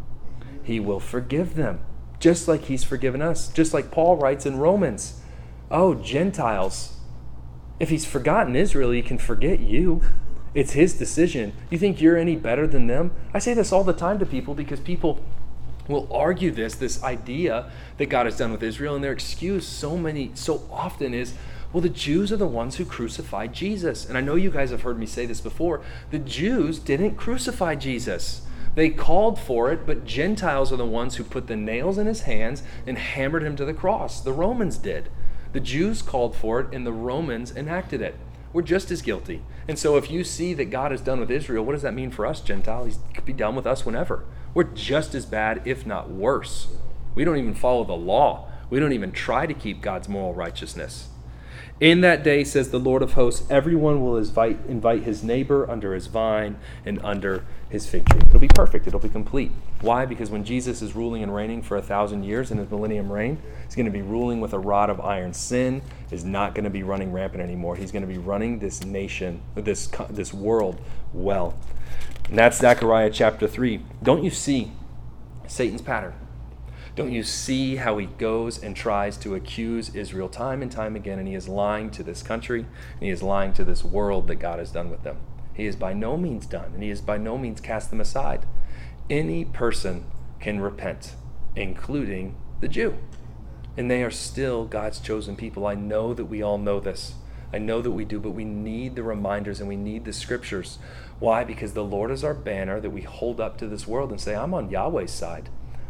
He will forgive them, just like he's forgiven us. Just like Paul writes in Romans, oh, Gentiles, if he's forgotten Israel, he can forget you. It's his decision. You think you're any better than them? I say this all the time to people because people will argue this, this idea that God has done with Israel, and their excuse so many, so often is, well, the Jews are the ones who crucified Jesus. And I know you guys have heard me say this before. The Jews didn't crucify Jesus. They called for it, but Gentiles are the ones who put the nails in his hands and hammered him to the cross. The Romans did. The Jews called for it, and the Romans enacted it. We're just as guilty. And so if you see that God is done with Israel, what does that mean for us, Gentiles? He could be done with us whenever. We're just as bad, if not worse. We don't even follow the law. We don't even try to keep God's moral righteousness. In that day, says the Lord of hosts, everyone will invite, invite his neighbor under his vine and under his fig tree. It'll be perfect. It'll be complete. Why? Because when Jesus is ruling and reigning for a thousand years in his millennium reign, he's going to be ruling with a rod of iron. Sin is not going to be running rampant anymore. He's going to be running this nation, this, this world well. And that's Zechariah chapter three. Don't you see Satan's pattern? Don't you see how he goes and tries to accuse Israel time and time again, and he is lying to this country, and he is lying to this world that God has done with them. He is by no means done, and he is by no means cast them aside. Any person can repent, including the Jew, and they are still God's chosen people. I know that we all know this. I know that we do, but we need the reminders and we need the scriptures. Why? Because the Lord is our banner that we hold up to this world and say, I'm on Yahweh's side.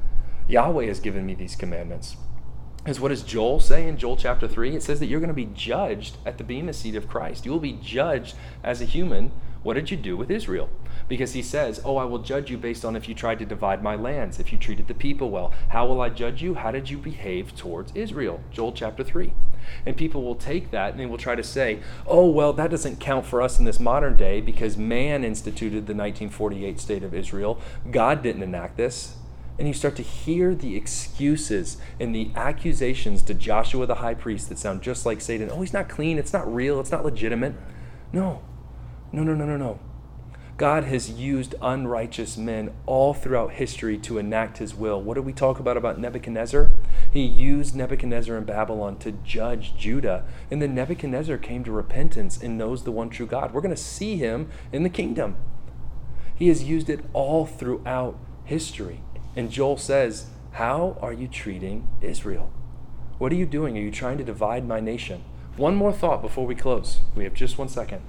Yahweh has given me these commandments. Because what does Joel say in Joel chapter three? It says that you're going to be judged at the bema seat of Christ. You will be judged as a human. What did you do with Israel? Because he says, oh, I will judge you based on if you tried to divide my lands, if you treated the people well. How will I judge you? How did you behave towards Israel? Joel chapter three. And people will take that and they will try to say, oh, well, that doesn't count for us in this modern day because man instituted the nineteen forty-eight state of Israel. God didn't enact this. And you start to hear the excuses and the accusations to Joshua the high priest that sound just like Satan. Oh, he's not clean. It's not real. It's not legitimate. No, no, no, no, no, no. God has used unrighteous men all throughout history to enact his will. What did we talk about about Nebuchadnezzar? He used Nebuchadnezzar in Babylon to judge Judah. And then Nebuchadnezzar came to repentance and knows the one true God. We're going to see him in the kingdom. He has used it all throughout history. And Joel says, how are you treating Israel? What are you doing? Are you trying to divide my nation? One more thought before we close. We have just one second.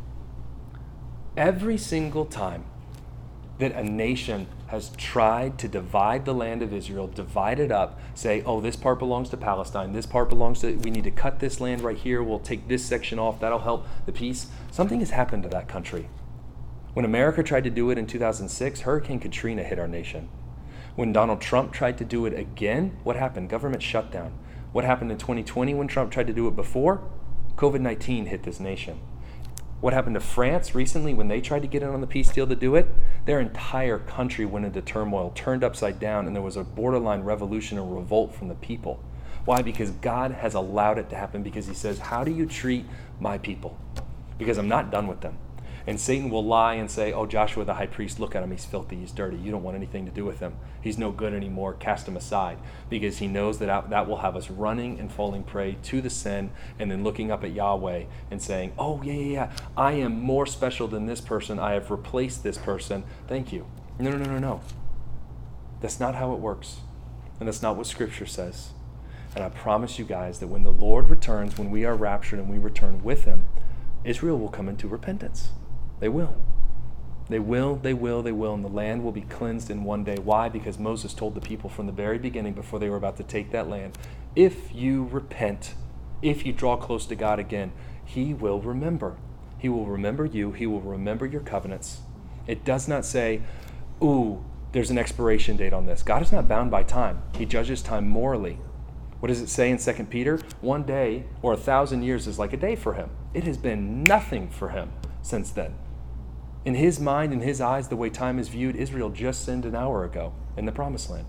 Every single time that a nation has tried to divide the land of Israel, divide it up, say, oh, this part belongs to Palestine, this part belongs to, we need to cut this land right here, we'll take this section off, that'll help the peace. Something has happened to that country. When America tried to do it in two thousand six, Hurricane Katrina hit our nation. When Donald Trump tried to do it again, what happened? Government shutdown. What happened in twenty twenty when Trump tried to do it before? covid nineteen hit this nation. What happened to France recently when they tried to get in on the peace deal to do it? Their entire country went into turmoil, turned upside down, and there was a borderline revolution and revolt from the people. Why? Because God has allowed it to happen, because he says, how do you treat my people? Because I'm not done with them. And Satan will lie and say, oh, Joshua the high priest, look at him, he's filthy, he's dirty. You don't want anything to do with him. He's no good anymore, cast him aside. Because he knows that that will have us running and falling prey to the sin and then looking up at Yahweh and saying, oh, yeah, yeah, yeah, I am more special than this person. I have replaced this person. Thank you. No, no, no, no, no. That's not how it works. And that's not what Scripture says. And I promise you guys that when the Lord returns, when we are raptured and we return with him, Israel will come into repentance. They will. They will, they will, they will, and the land will be cleansed in one day. Why? Because Moses told the people from the very beginning, before they were about to take that land, if you repent, if you draw close to God again, he will remember. He will remember you. He will remember your covenants. It does not say, ooh, there's an expiration date on this. God is not bound by time. He judges time morally. What does it say in Second Peter? One day or a thousand years is like a day for him. It has been nothing for him since then. In his mind, in his eyes, the way time is viewed, Israel just sinned an hour ago in the Promised Land.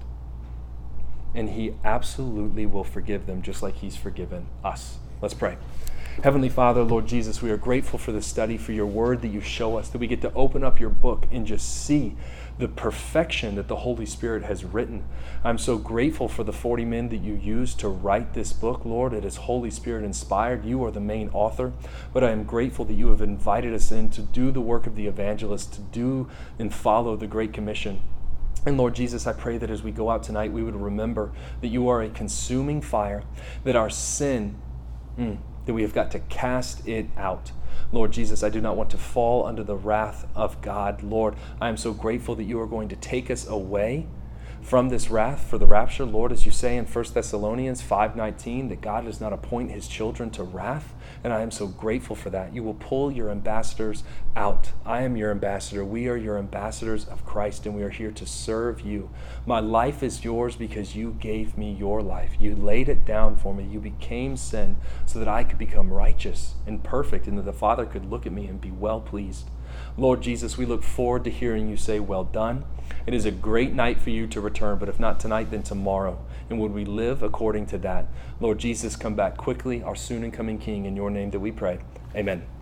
And he absolutely will forgive them just like he's forgiven us. Let's pray. Heavenly Father, Lord Jesus, we are grateful for this study, for your word that you show us, that we get to open up your book and just see the perfection that the Holy Spirit has written. I'm so grateful for the forty men that you used to write this book, Lord. It is Holy Spirit inspired. You are the main author. But I am grateful that you have invited us in to do the work of the evangelist, to do and follow the Great Commission. And Lord Jesus, I pray that as we go out tonight, we would remember that you are a consuming fire, that our sin, mm, that we have got to cast it out. Lord Jesus, I do not want to fall under the wrath of God. Lord, I am so grateful that you are going to take us away from this wrath for the rapture. Lord, as you say in First Thessalonians five nineteen, that God does not appoint his children to wrath, And I am so grateful for that. You will pull your ambassadors out. I am your ambassador. We are your ambassadors of Christ, and we are here to serve you. My life is yours because you gave me your life. You laid it down for me. You became sin so that I could become righteous and perfect, and that the Father could look at me and be well pleased. Lord Jesus, we look forward to hearing you say, well done. It is a great night for you to return, but if not tonight, then tomorrow. And would we live according to that? Lord Jesus, come back quickly, our soon and coming King. In your name that we pray. Amen.